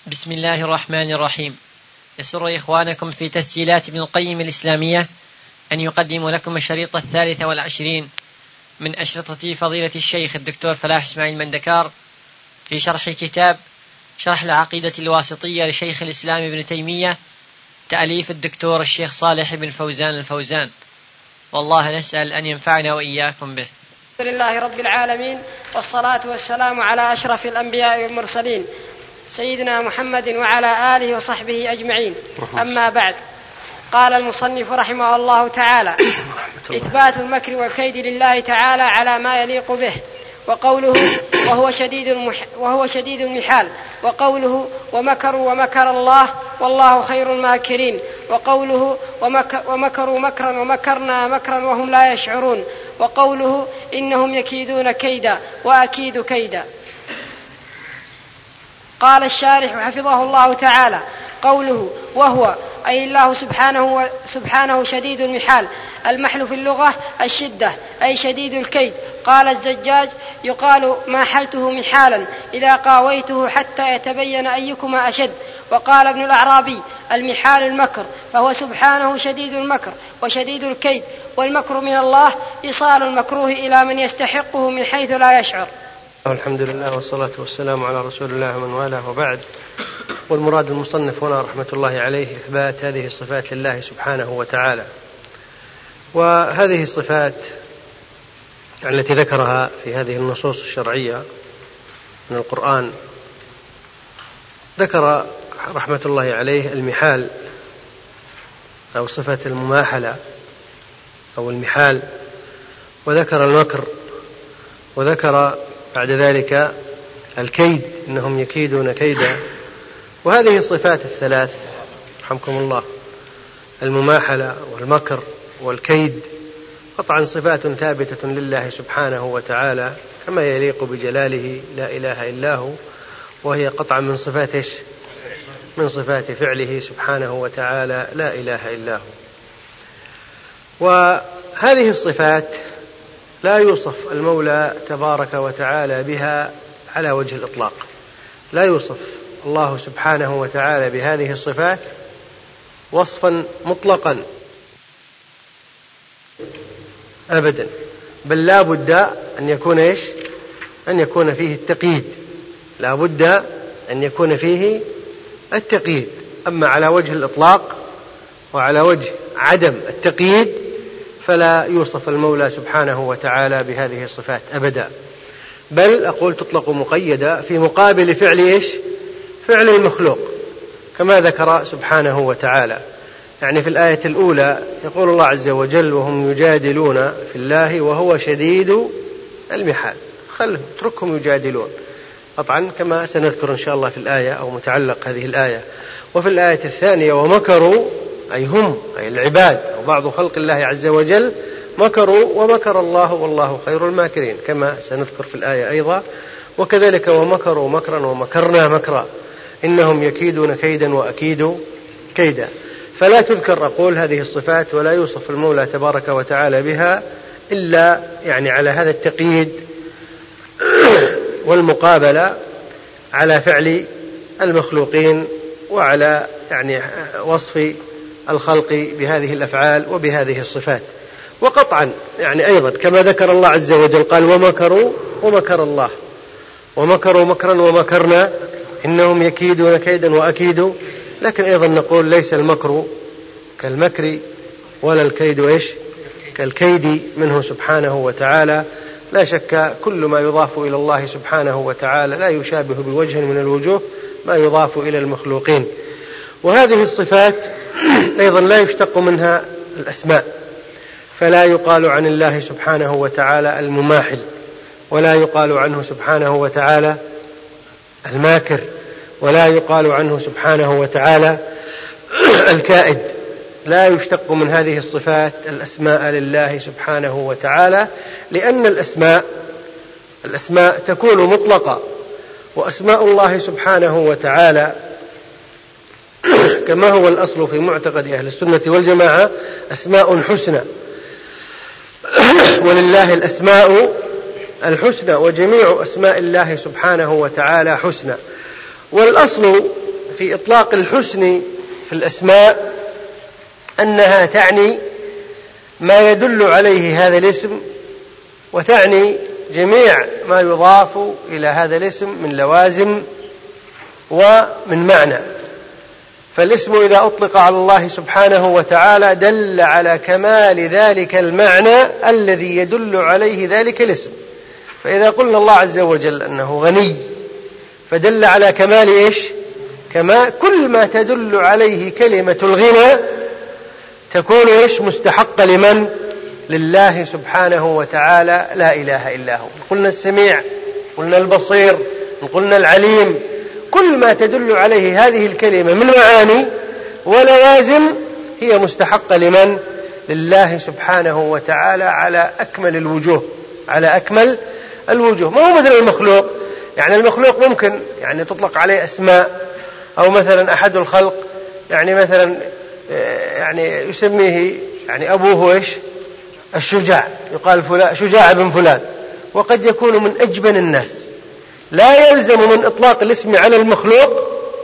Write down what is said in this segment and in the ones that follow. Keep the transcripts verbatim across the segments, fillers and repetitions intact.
بسم الله الرحمن الرحيم. يسر إخوانكم في تسجيلات ابن القيم الإسلامية أن يقدم لكم الشريط الثالث والعشرين من أشرطة فضيلة الشيخ الدكتور فلاح إسماعيل مندكار في شرح كتاب شرح العقيدة الواسطية لشيخ الإسلام ابن تيمية تأليف الدكتور الشيخ صالح بن فوزان الفوزان، والله نسأل أن ينفعنا وإياكم به. الحمد لله رب العالمين، والصلاة والسلام على أشرف الأنبياء والمرسلين سيدنا محمد وعلى آله وصحبه أجمعين. أما بعد، قال المصنف رحمه الله تعالى: إثبات المكر والكيد لله تعالى على ما يليق به، وقوله وهو شديد, المح وهو شديد المحال، وقوله ومكروا ومكر الله والله خير الماكرين، وقوله ومكروا مكرا ومكرنا مكرا وهم لا يشعرون، وقوله إنهم يكيدون كيدا وأكيد كيدا. قال الشارح حفظه الله تعالى: قوله وهو أي الله سبحانه, سبحانه شديد المحال. المحل في اللغة الشدة أي شديد الكيد. قال الزجاج: يقال ما حلته محالا إذا قاويته حتى يتبين أيكما أشد. وقال ابن الأعرابي: المحال المكر، فهو سبحانه شديد المكر وشديد الكيد، والمكر من الله إيصال المكروه إلى من يستحقه من حيث لا يشعر. الحمد لله والصلاة والسلام على رسول الله من والاه، وبعد. والمراد المصنف هنا رحمة الله عليه إثبات هذه الصفات لله سبحانه وتعالى. وهذه الصفات التي ذكرها في هذه النصوص الشرعية من القرآن، ذكر رحمة الله عليه المحال أو صفة المماحلة أو المحال، وذكر المكر، وذكر بعد ذلك الكيد، إنهم يكيدون كيدا. وهذه الصفات الثلاث رحمكم الله، المماحلة والمكر والكيد، قطعا صفات ثابتة لله سبحانه وتعالى كما يليق بجلاله لا إله إلا هو، وهي قطعا من صفات من صفات فعله سبحانه وتعالى لا إله إلا هو. وهذه الصفات لا يوصف المولى تبارك وتعالى بها على وجه الإطلاق، لا يوصف الله سبحانه وتعالى بهذه الصفات وصفا مطلقا أبدا، بل لا بد أن يكون إيش؟ أن يكون فيه التقييد، لا بد أن يكون فيه التقييد. أما على وجه الإطلاق وعلى وجه عدم التقييد فلا يوصف المولى سبحانه وتعالى بهذه الصفات أبدا، بل أقول تطلق مقيدة في مقابل فعل إيش؟ فعل المخلوق، كما ذكر سبحانه وتعالى. يعني في الآية الأولى يقول الله عز وجل: وهم يجادلون في الله وهو شديد المحال. خلهم اتركهم يجادلون، طبعا كما سنذكر إن شاء الله في الآية أو متعلق هذه الآية. وفي الآية الثانية ومكروا أي هم أي العباد أو بعض خلق الله عز وجل مكروا ومكر الله والله خير الماكرين، كما سنذكر في الآية أيضا. وكذلك ومكروا مكرا ومكرنا مكرا إنهم يكيدون كيدا وأكيد كيدا. فلا تذكر أقول هذه الصفات ولا يوصف المولى تبارك وتعالى بها إلا يعني على هذا التقييد والمقابلة على فعل المخلوقين وعلى يعني وصف الخلق بهذه الأفعال وبهذه الصفات. وقطعا يعني أيضا كما ذكر الله عز وجل قال: ومكروا ومكر الله، ومكروا مكرا ومكرنا إنهم يكيدون كيدا وأكيد. لكن أيضا نقول ليس المكر كالمكر ولا الكيد إيش؟ كالكيد منه سبحانه وتعالى. لا شك كل ما يضاف إلى الله سبحانه وتعالى لا يشابه بوجه من الوجوه ما يضاف إلى المخلوقين. وهذه الصفات أيضا لا يشتق منها الأسماء، فلا يقال عن الله سبحانه وتعالى المماحل، ولا يقال عنه سبحانه وتعالى الماكر، ولا يقال عنه سبحانه وتعالى الكائد. لا يشتق من هذه الصفات الأسماء لله سبحانه وتعالى، لأن الأسماء الأسماء تكون مطلقة، وأسماء الله سبحانه وتعالى كما هو الأصل في معتقد أهل السنة والجماعة أسماء حسنى، ولله الأسماء الحسنى، وجميع أسماء الله سبحانه وتعالى حسنى. والأصل في إطلاق الحسن في الأسماء أنها تعني ما يدل عليه هذا الاسم، وتعني جميع ما يضاف إلى هذا الاسم من لوازم ومن معنى. فالاسم إذا أطلق على الله سبحانه وتعالى دل على كمال ذلك المعنى الذي يدل عليه ذلك الاسم. فإذا قلنا الله عز وجل أنه غني فدل على كمال إيش؟ كما كل ما تدل عليه كلمة الغنى تكون إيش؟ مستحقة لمن؟ لله سبحانه وتعالى لا إله إلا هو. قلنا السميع، قلنا البصير، قلنا العليم، كل ما تدل عليه هذه الكلمة من معاني ولوازم هي مستحقة لمن؟ لله سبحانه وتعالى على أكمل الوجوه، على أكمل الوجوه. ما هو مثل المخلوق، يعني المخلوق ممكن يعني تطلق عليه أسماء، أو مثلا أحد الخلق يعني مثلا يعني يسميه يعني أبوه إيش؟ الشجاع، يقال فلان شجاع بن فلان، وقد يكون من أجبن الناس. لا يلزم من إطلاق الاسم على المخلوق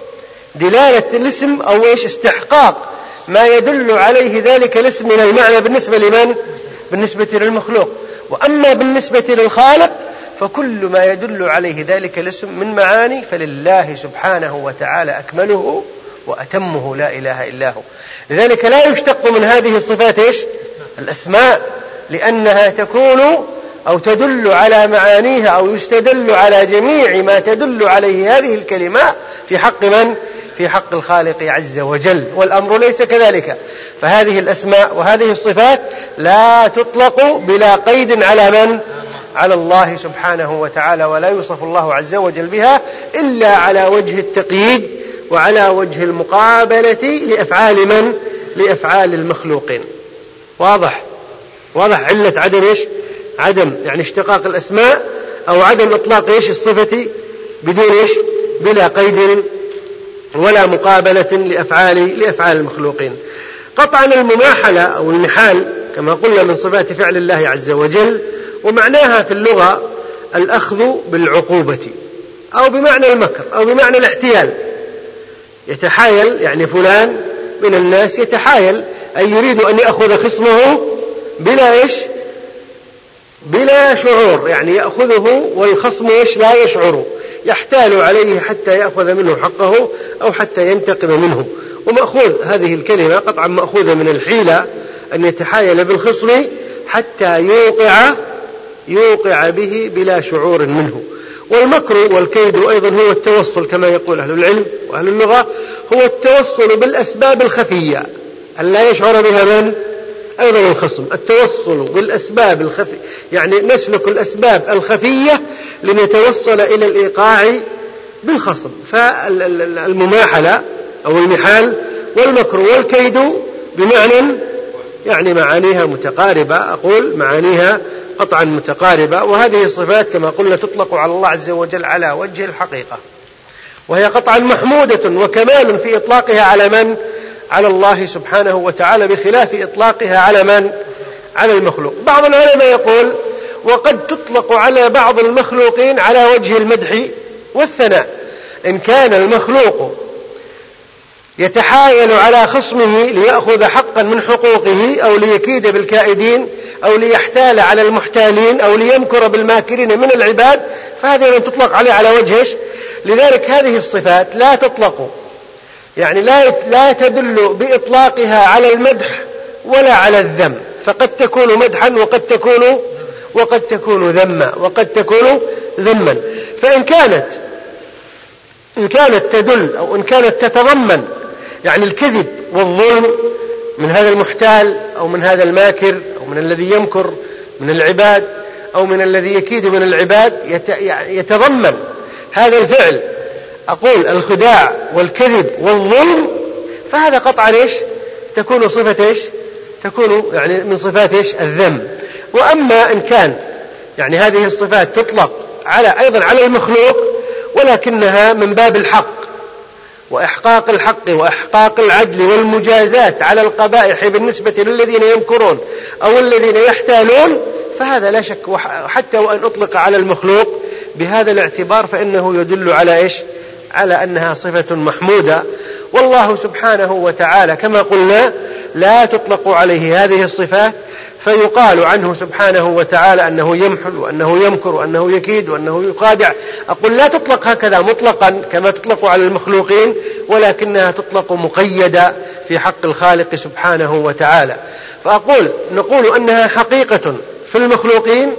دلالة الاسم أو إيش؟ استحقاق ما يدل عليه ذلك الاسم من المعنى بالنسبة لمن؟ بالنسبة للمخلوق. وأما بالنسبة للخالق فكل ما يدل عليه ذلك الاسم من معاني فلله سبحانه وتعالى أكمله وأتمه لا إله إلا هو. لذلك لا يشتق من هذه الصفات إيش؟ الأسماء، لأنها تكون أو تدل على معانيها أو يستدل على جميع ما تدل عليه هذه الكلمة في حق من؟ في حق الخالق عز وجل. والأمر ليس كذلك، فهذه الأسماء وهذه الصفات لا تطلق بلا قيد على من؟ على الله سبحانه وتعالى، ولا يوصف الله عز وجل بها إلا على وجه التقييد وعلى وجه المقابلة لأفعال من؟ لأفعال المخلوقين. واضح؟ واضح علة عدم إيش؟ عدم يعني اشتقاق الأسماء أو عدم إطلاق إيش؟ الصفة بدون إيش؟ بلا قيد ولا مقابلة لأفعال لأفعال المخلوقين. قطعا المماحلة أو المحال كما قلنا من صفات فعل الله عز وجل، ومعناها في اللغة الأخذ بالعقوبة أو بمعنى المكر أو بمعنى الاحتيال. يتحايل يعني فلان من الناس يتحايل أي يريد أن يأخذ خصمه بلا إيش؟ بلا شعور، يعني يأخذه والخصم إيش؟ لا يشعر، يحتال عليه حتى يأخذ منه حقه أو حتى ينتقم منه. ومأخوذ هذه الكلمة قطعا مأخوذة من الحيلة، أن يتحايل بالخصم حتى يوقع يوقع به بلا شعور منه. والمكر والكيد أيضا هو التوصل كما يقول أهل العلم وأهل اللغة، هو التوصل بالأسباب الخفية أن لا يشعر بها من؟ أيضا الخصم. التوصل بالأسباب الخفية يعني نسلك الأسباب الخفية لنتوصل إلى الإيقاع بالخصم. فالمماحلة أو المحال والمكر والكيد بمعنى يعني معانيها متقاربة، أقول معانيها قطعا متقاربة. وهذه الصفات كما قلنا تطلق على الله عز وجل على وجه الحقيقة، وهي قطعا محمودة وكمال في إطلاقها على من؟ على الله سبحانه وتعالى، بخلاف إطلاقها على من؟ على المخلوق. بعض العلماء يقول وقد تطلق على بعض المخلوقين على وجه المدح والثناء. إن كان المخلوق يتحايل على خصمه ليأخذ حقا من حقوقه أو ليكيد بالكائدين أو ليحتال على المحتالين أو ليمكر بالماكرين من العباد، فهذه لن تطلق عليه على وجهش. لذلك هذه الصفات لا تطلق يعني لا لا تدل بإطلاقها على المدح ولا على الذم، فقد تكون مدحا وقد تكون وقد تكون ذما وقد تكون ذما. فإن كانت إن كانت تدل أو إن كانت تتضمن يعني الكذب والظلم من هذا المحتال أو من هذا الماكر أو من الذي يمكر من العباد أو من الذي يكيد من العباد، يتضمن هذا الفعل أقول الخداع والكذب والظلم، فهذا قطعا إيش؟ تكون صفة إيش؟ تكون يعني من صفات إيش؟ الذم. وأما إن كان يعني هذه الصفات تطلق على أيضا على المخلوق ولكنها من باب الحق وإحقاق الحق وإحقاق العدل والمجازات على القبائح بالنسبة للذين يمكرون أو الذين يحتالون، فهذا لا شك حتى وأن أطلق على المخلوق بهذا الاعتبار فإنه يدل على إيش؟ على أنها صفة محمودة. والله سبحانه وتعالى كما قلنا لا تطلق عليه هذه الصفات، فيقال عنه سبحانه وتعالى أنه يمحل وأنه يمكر وأنه يكيد وأنه يخادع. أقول لا تطلق هكذا مطلقا كما تطلق على المخلوقين، ولكنها تطلق مقيدة في حق الخالق سبحانه وتعالى. فأقول نقول أنها حقيقة في المخلوقين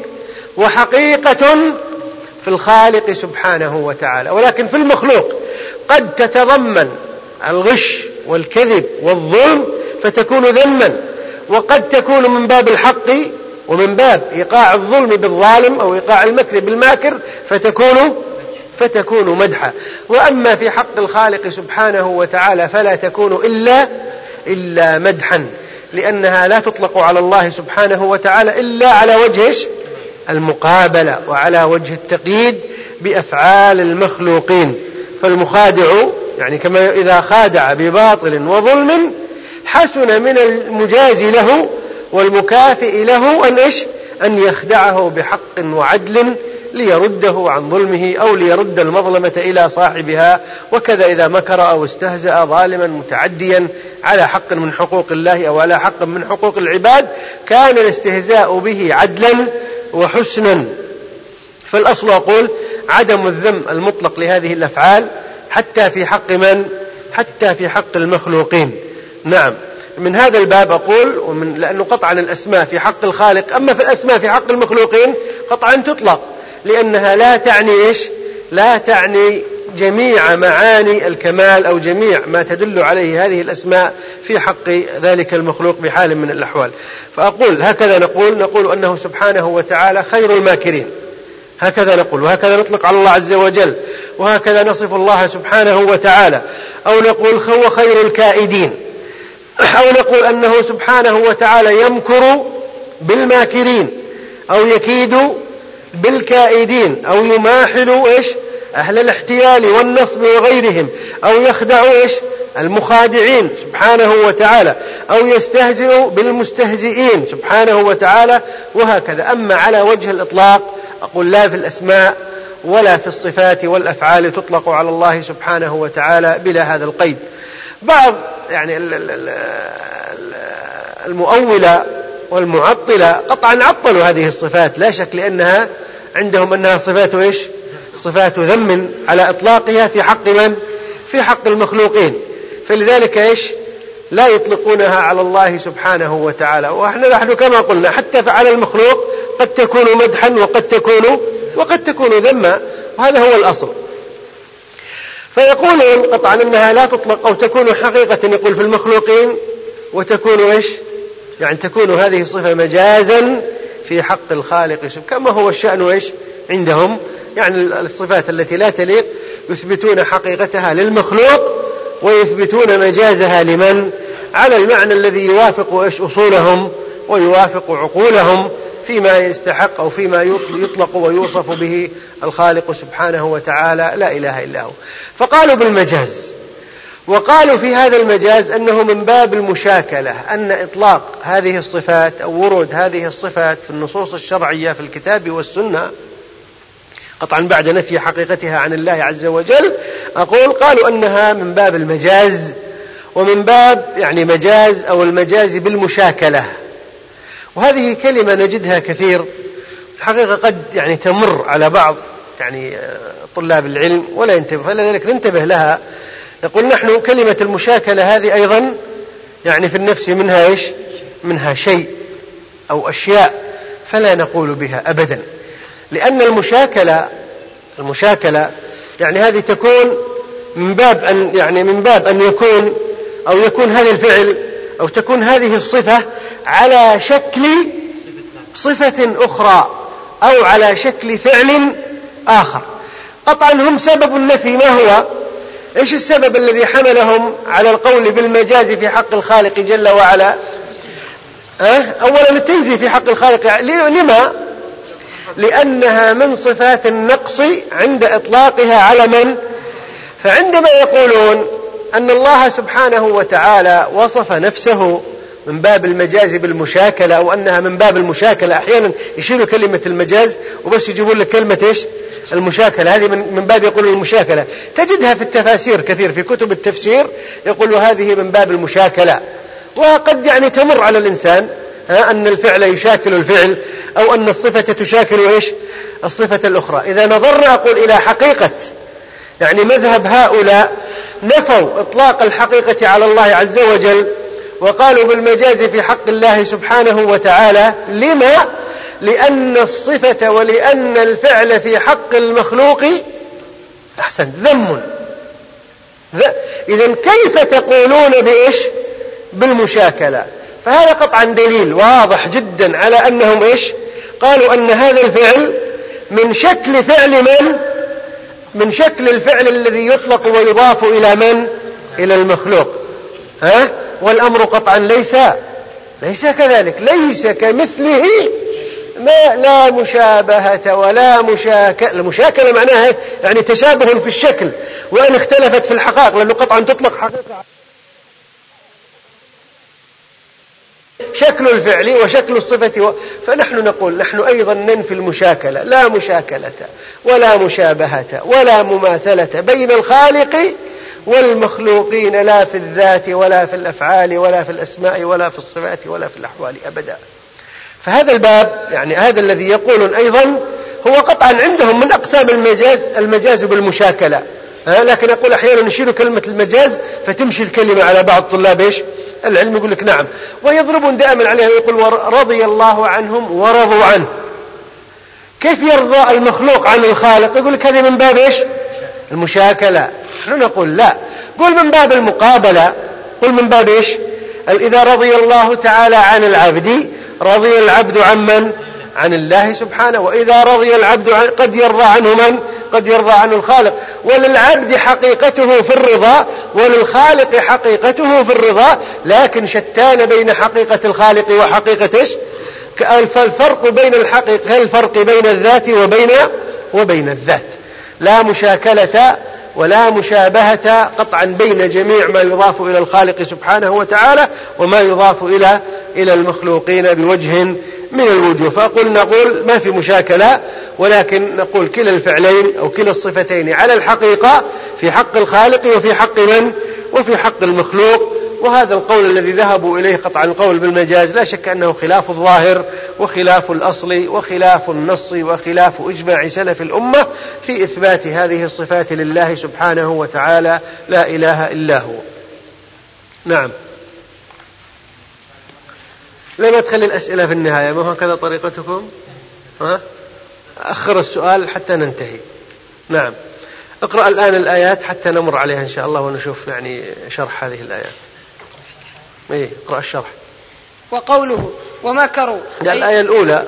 وحقيقة في الخالق سبحانه وتعالى، ولكن في المخلوق قد تتضمن الغش والكذب والظلم فتكون ذما، وقد تكون من باب الحق ومن باب إيقاع الظلم بالظالم أو إيقاع المكر بالماكر فتكون فتكون مدحا. وأما في حق الخالق سبحانه وتعالى فلا تكون إلا إلا مدحا، لأنها لا تطلق على الله سبحانه وتعالى إلا على وجه المقابلة وعلى وجه التقييد بأفعال المخلوقين. فالمخادع يعني كما إذا خادع بباطل وظلم حسن من المجازي له والمكافئ له أن إيش أن يخدعه بحق وعدل ليرده عن ظلمه أو ليرد المظلمة إلى صاحبها. وكذا إذا مكر أو استهزأ ظالما متعديا على حق من حقوق الله أو على حق من حقوق العباد كان الاستهزاء به عدلا وحسنا. فالأصل أقول عدم الذم المطلق لهذه الأفعال حتى في حق من حتى في حق المخلوقين. نعم، من هذا الباب أقول ومن لأنه قطعا الأسماء في حق الخالق، أما في الأسماء في حق المخلوقين قطعا تطلق، لأنها لا تعني إيش لا تعني جميع معاني الكمال أو جميع ما تدل عليه هذه الأسماء في حق ذلك المخلوق بحال من الأحوال. فأقول هكذا نقول نقول أنه سبحانه وتعالى خير الماكرين، هكذا نقول، وهكذا نطلق على الله عز وجل، وهكذا نصف الله سبحانه وتعالى. أو نقول هو خير الكائدين، أو نقول أنه سبحانه وتعالى يمكر بالماكرين أو يكيد بالكائدين أو يماحل إيش أهل الاحتيال والنصب وغيرهم، أو يخدع إيش المخادعين سبحانه وتعالى، أو يستهزئ بالمستهزئين سبحانه وتعالى، وهكذا. أما على وجه الإطلاق أقول لا في الأسماء ولا في الصفات والأفعال تطلق على الله سبحانه وتعالى بلا هذا القيد. بعض يعني المؤولة والمعطلة قطعا عطلوا هذه الصفات لا شك، لأنها عندهم أنها صفات إيش صفات ذم على إطلاقها في حق من في حق المخلوقين، فلذلك إيش لا يطلقونها على الله سبحانه وتعالى. وإحنا نحن كما قلنا حتى على المخلوق قد تكون مدحا وقد تكون وقد تكون ذما، وهذا هو الأصل. فيقولون قطعا أنها لا تطلق أو تكون حقيقة يقول في المخلوقين، وتكون إيش يعني تكون هذه الصفة مجازا في حق الخالق كما هو الشأن إيش عندهم. يعني الصفات التي لا تليق يثبتون حقيقتها للمخلوق ويثبتون مجازها لمن على المعنى الذي يوافق إيش أصولهم ويوافق عقولهم فيما يستحق أو فيما يطلق ويوصف به الخالق سبحانه وتعالى لا إله إلا هو. فقالوا بالمجاز، وقالوا في هذا المجاز أنه من باب المشاكلة، أن إطلاق هذه الصفات أو ورود هذه الصفات في النصوص الشرعية في الكتاب والسنة قطعا بعد نفي حقيقتها عن الله عز وجل، أقول قالوا أنها من باب المجاز ومن باب يعني مجاز أو المجاز بالمشاكلة. وهذه كلمة نجدها كثير الحقيقة قد يعني تمر على بعض يعني طلاب العلم ولا ينتبه، فلذلك ننتبه لها. يقول نحن كلمة المشاكلة هذه أيضا يعني في النفس منها إيش منها شيء أو أشياء فلا نقول بها أبدا، لأن المشاكلة المشاكلة يعني هذه تكون من باب أن يعني من باب أن يكون أو يكون هذا الفعل أو تكون هذه الصفة على شكل صفة أخرى أو على شكل فعل آخر. قطعا هم سبب النفي ما هو؟ إيش السبب الذي حملهم على القول بالمجاز في حق الخالق جل وعلا؟ أه؟ أولا التنزيه في حق الخالق، لما؟ لأنها من صفات النقص عند إطلاقها على من؟ فعندما يقولون أن الله سبحانه وتعالى وصف نفسه من باب المجاز بالمشاكلة أو أنها من باب المشاكلة، أحيانا يشيلوا كلمة المجاز وبس يجيبون لك كلمة إيش المشاكلة، هذه من, من باب يقول المشاكلة، تجدها في التفاسير كثير، في كتب التفسير يقول هذه من باب المشاكلة. وقد يعني تمر على الإنسان أن الفعل يشاكل الفعل، أو أن الصفة تشاكل إيش الصفة الأخرى. إذا نظرنا أقول إلى حقيقة يعني مذهب هؤلاء، نفوا إطلاق الحقيقة على الله عز وجل وقالوا بالمجاز في حق الله سبحانه وتعالى. لما؟ لأن الصفة ولأن الفعل في حق المخلوق أحسن ذم. إذن كيف تقولون بإيش بالمشاكلة؟ فهذا قطعا دليل واضح جدا على أنهم إيش قالوا أن هذا الفعل من شكل فعل من من شكل الفعل الذي يطلق ويضاف إلى من إلى المخلوق. ها؟ والأمر قطعا ليس ليس كذلك، ليس كمثله ما لا مشابهة ولا مشاكلة. المشاكلة معناها يعني تشابه في الشكل، وأن اختلفت في الحقائق، لأنه قطعا تطلق حقيقة شكل الفعل وشكل الصفة و... فنحن نقول نحن أيضا ننفي المشاكلة، لا مشاكلة ولا مشابهة ولا مماثلة بين الخالق والمخلوقين، لا في الذات ولا في الأفعال ولا في الأسماء ولا في الصفات ولا في الأحوال أبدا. فهذا الباب يعني هذا الذي يقولون أيضا هو قطعا عندهم من أقسام المجاز المجاز بالمشاكلة. لكن أقول أحيانا نشيل كلمة المجاز فتمشي الكلمة على بعض طلاب إيش العلم، يقول لك نعم، ويضربون دائما عليها، يقول رضي الله عنهم ورضوا عنه. كيف يرضى المخلوق عن الخالق؟ يقول لك هذه من باب إيش المشاكلة. نحن نقول لا، قل من باب المقابلة، قل من باب إيش إذا رضي الله تعالى عن العبد رضي العبد عن من؟ عن الله سبحانه. وإذا رضي العبد عن قد يرضى عنه من؟ قد يرضى عنه الخالق. وللعبد حقيقته في الرضا وللخالق حقيقته في الرضا، لكن شتان بين حقيقة الخالق وحقيقة إيش؟ فالفرق بين الحقيقة الفرق بين الذات وبين وبين الذات، لا مشاكلة ولا مشابهة قطعا بين جميع ما يضاف إلى الخالق سبحانه وتعالى وما يضاف إلى إلى المخلوقين بوجه من الوجوه. فأقول نقول ما في مشاكلة، ولكن نقول كلا الفعلين أو كلا الصفتين على الحقيقة في حق الخالق وفي حق من؟ وفي حق المخلوق. وهذا القول الذي ذهبوا إليه قطعا القول بالمجاز لا شك أنه خلاف الظاهر وخلاف الأصل وخلاف النص وخلاف إجماع سلف الأمة في إثبات هذه الصفات لله سبحانه وتعالى لا إله إلا هو. نعم، لما تخلي الأسئلة في النهاية، ما هكذا طريقتكم؟ ها؟ أخر السؤال حتى ننتهي. نعم، اقرأ الآن الآيات حتى نمر عليها إن شاء الله ونشوف يعني شرح هذه الآيات. إيه، اقرأ الشرح. وقوله ومكروا، الآية الأولى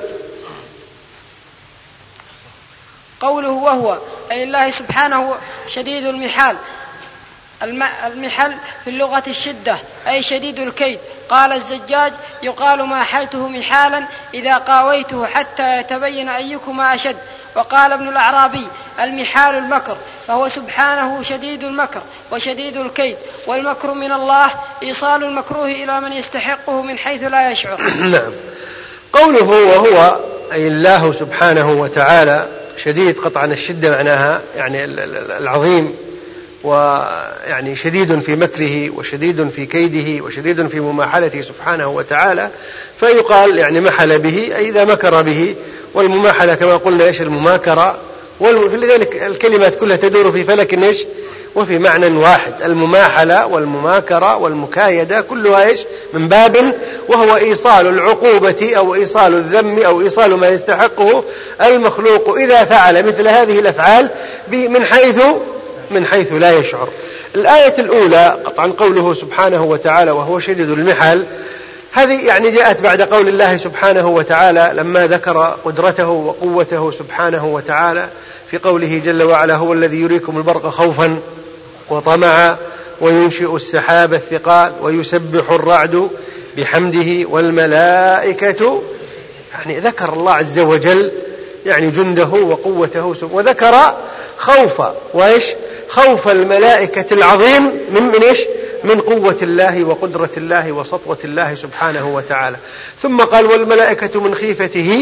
قوله وهو أي الله سبحانه شديد المحال. المحل في اللغة الشدة أي شديد الكيد. قال الزجاج يقال ما حلته محالا إذا قاويته حتى يتبين أيكما أشد. وقال ابن الأعرابي المحال المكر، فهو سبحانه شديد المكر وشديد الكيد، والمكر من الله إيصال المكروه إلى من يستحقه من حيث لا يشعر. نعم، قوله وهو أي الله سبحانه وتعالى شديد، قطعا الشدة معناها يعني العظيم، ويعني شديد في مكره وشديد في كيده وشديد في مماحلته سبحانه وتعالى. فيقال يعني محل به أي إذا مكر به، والمماحلة كما قلنا إيش المماكرة، ولذلك الكلمات كلها تدور في فلك إيش وفي معنى واحد. المماحلة والمماكرة والمكايدة كلها إيش من باب، وهو إيصال العقوبة أو إيصال الذم أو إيصال ما يستحقه المخلوق إذا فعل مثل هذه الأفعال من حيث من حيث لا يشعر. الآية الأولى قطعا قوله سبحانه وتعالى وهو شديد المحال، هذه يعني جاءت بعد قول الله سبحانه وتعالى لما ذكر قدرته وقوته سبحانه وتعالى في قوله جل وعلا هو الذي يريكم البرق خوفا وطمعا وينشئ السحاب الثقال ويسبح الرعد بحمده والملائكة. يعني ذكر الله عز وجل يعني جنده وقوته، وذكر خوف وإيش خوف الملائكة العظيم من من إيش من قوة الله وقدرة الله وسطوة الله سبحانه وتعالى. ثم قال والملائكة من خيفته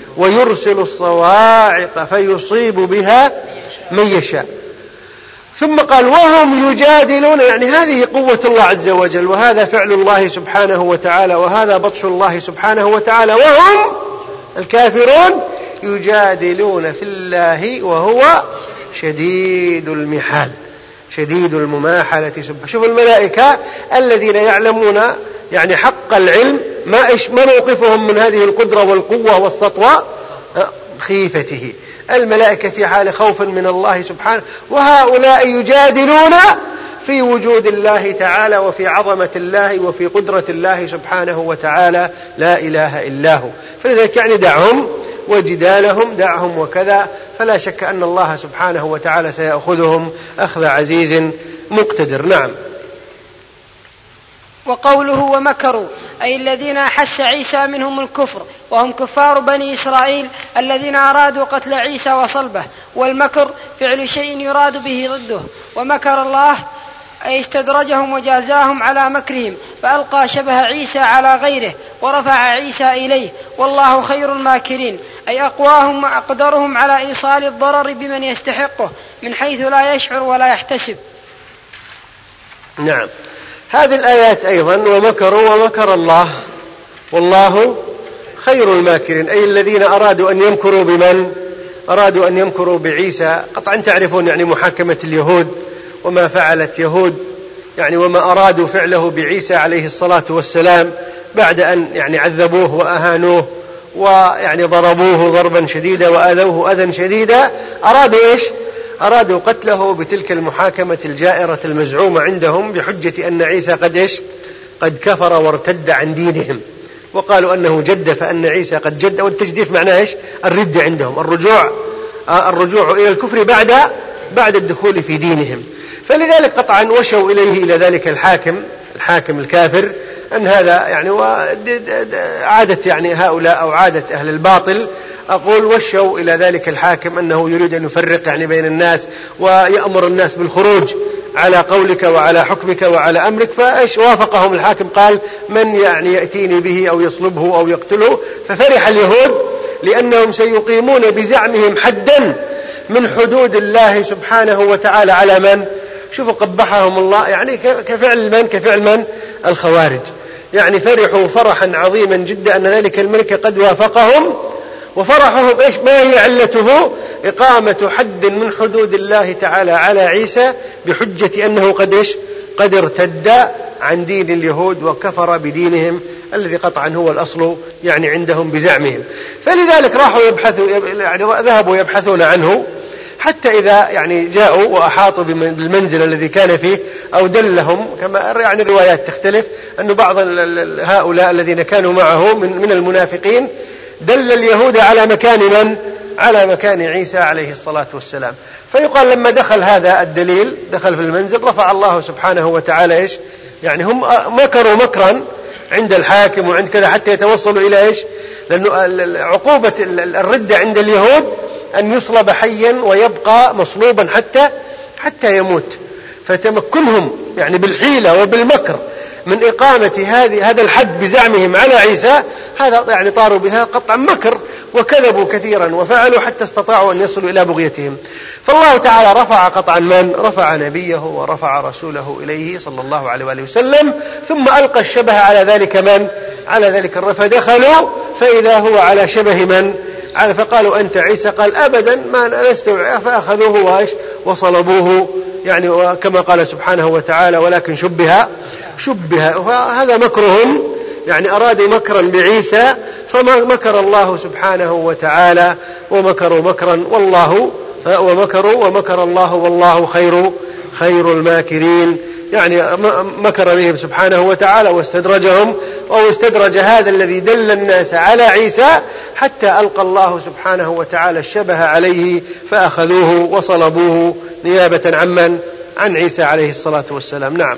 ويرسل الصواعق فيصيب بها من يشاء. ثم قال وهم يجادلون، يعني هذه قوة الله عز وجل، وهذا فعل الله سبحانه وتعالى، وهذا بطش الله سبحانه وتعالى، وهم الكافرون يجادلون في الله وهو شديد المحال، شديد المماحلة سبحانه. شوف الملائكة الذين يعلمون يعني حق العلم ما إيش ما موقفهم من هذه القدرة والقوة والسطوة، خيفته. الملائكة في حال خوف من الله سبحانه، وهؤلاء يجادلون في وجود الله تعالى وفي عظمة الله وفي قدرة الله سبحانه وتعالى، لا إله إلا هو. فلذلك يعني دعهم وجدالهم، دعهم وكذا، فلا شك أن الله سبحانه وتعالى سيأخذهم أخذ عزيز مقتدر. نعم. وقوله ومكروا أي الذين أحس عيسى منهم الكفر، وهم كفار بني إسرائيل الذين أرادوا قتل عيسى وصلبه. والمكر فعل شيء يراد به ضده. ومكر الله أي استدرجهم وجازاهم على مكرهم، فألقى شبه عيسى على غيره ورفع عيسى إليه، والله خير الماكرين أي أقواهم وأقدرهم على إيصال الضرر بمن يستحقه من حيث لا يشعر ولا يحتسب. نعم. هذه الآيات أيضا ومكروا ومكر الله والله خير الماكرين، أي الذين أرادوا أن يمكروا بمن؟ أرادوا أن يمكروا بعيسى. قطعا تعرفون يعني محاكمة اليهود وما فعلت يهود يعني وما أرادوا فعله بعيسى عليه الصلاة والسلام بعد أن يعني عذبوه وأهانوه ويعني ضربوه ضربا شديدا وآذوه أذى شديدا. أرادوا إيش؟ أرادوا قتله بتلك المحاكمة الجائرة المزعومة عندهم بحجة أن عيسى قد إيش؟ قد كفر وارتد عن دينهم، وقالوا أنه جد فأن عيسى قد جد. والتجديف معناه إيش؟ الرد عندهم، الرجوع الرجوع إلى الكفر بعد بعد الدخول في دينهم. فلذلك قطعا وشوا إليه إلى ذلك الحاكم الحاكم الكافر أن هذا يعني عادة يعني هؤلاء أو عادة أهل الباطل، أقول وشوا إلى ذلك الحاكم أنه يريد أن يفرق يعني بين الناس ويأمر الناس بالخروج على قولك وعلى حكمك وعلى أمرك. فإيش وافقهم الحاكم، قال من يعني يأتيني به أو يصلبه أو يقتله. ففرح اليهود لأنهم سيقيمون بزعمهم حدا من حدود الله سبحانه وتعالى على من؟ شوفوا قبحهم الله، يعني كفعل من؟ كفعل من؟ الخوارج. يعني فرحوا فرحا عظيما جدا أن ذلك الملك قد وافقهم، وفرحهم إيش؟ ما هي علته؟ إقامة حد من حدود الله تعالى على عيسى بحجة أنه قد إيش؟ قد ارتد عن دين اليهود وكفر بدينهم الذي قطعا هو الأصل يعني عندهم بزعمهم. فلذلك راحوا يبحثوا يعني ذهبوا يبحثون عنه حتى إذا يعني جاءوا وأحاطوا بالمنزل الذي كان فيه أو دلهم، كما يعني الروايات تختلف أن بعض هؤلاء الذين كانوا معه من من المنافقين دل اليهود على مكان من؟ على مكان عيسى عليه الصلاة والسلام. فيقال لما دخل هذا الدليل دخل في المنزل رفع الله سبحانه وتعالى إيش؟ يعني هم مكروا مكرا عند الحاكم وعند كذا حتى يتوصلوا إلى إيش؟ لأنه عقوبة الردة عند اليهود أن يصلب حيا ويبقى مصلوبا حتى حتى يموت. فتمكنهم يعني بالحيلة وبالمكر من إقامة هذه هذا الحد بزعمهم على عيسى، هذا يعني طاروا بها قطعا مكر وكذبوا كثيرا وفعلوا حتى استطاعوا أن يصلوا إلى بغيتهم. فالله تعالى رفع قطعا من؟ رفع نبيه ورفع رسوله إليه صلى الله عليه وآله وسلم، ثم ألقى الشبه على ذلك من؟ على ذلك الرفع. فدخلوا فإذا هو على شبه من؟ على فقالوا أنت عيسى، قال أبدا ما لست، فأخذوه وايش؟ وصلبوه يعني كما قال سبحانه وتعالى ولكن شبه شبه وهذا مكرهم، يعني أرادوا مكرا بعيسى فما مكر الله سبحانه وتعالى ومكروا مكرا والله ومكروا ومكر الله والله خير خير الماكرين. يعني مكر بهم سبحانه وتعالى واستدرجهم، أو استدرج هذا الذي دل الناس على عيسى حتى ألقى الله سبحانه وتعالى الشبه عليه فأخذوه وصلبوه نيابة عمن؟ عن عيسى عليه الصلاة والسلام. نعم.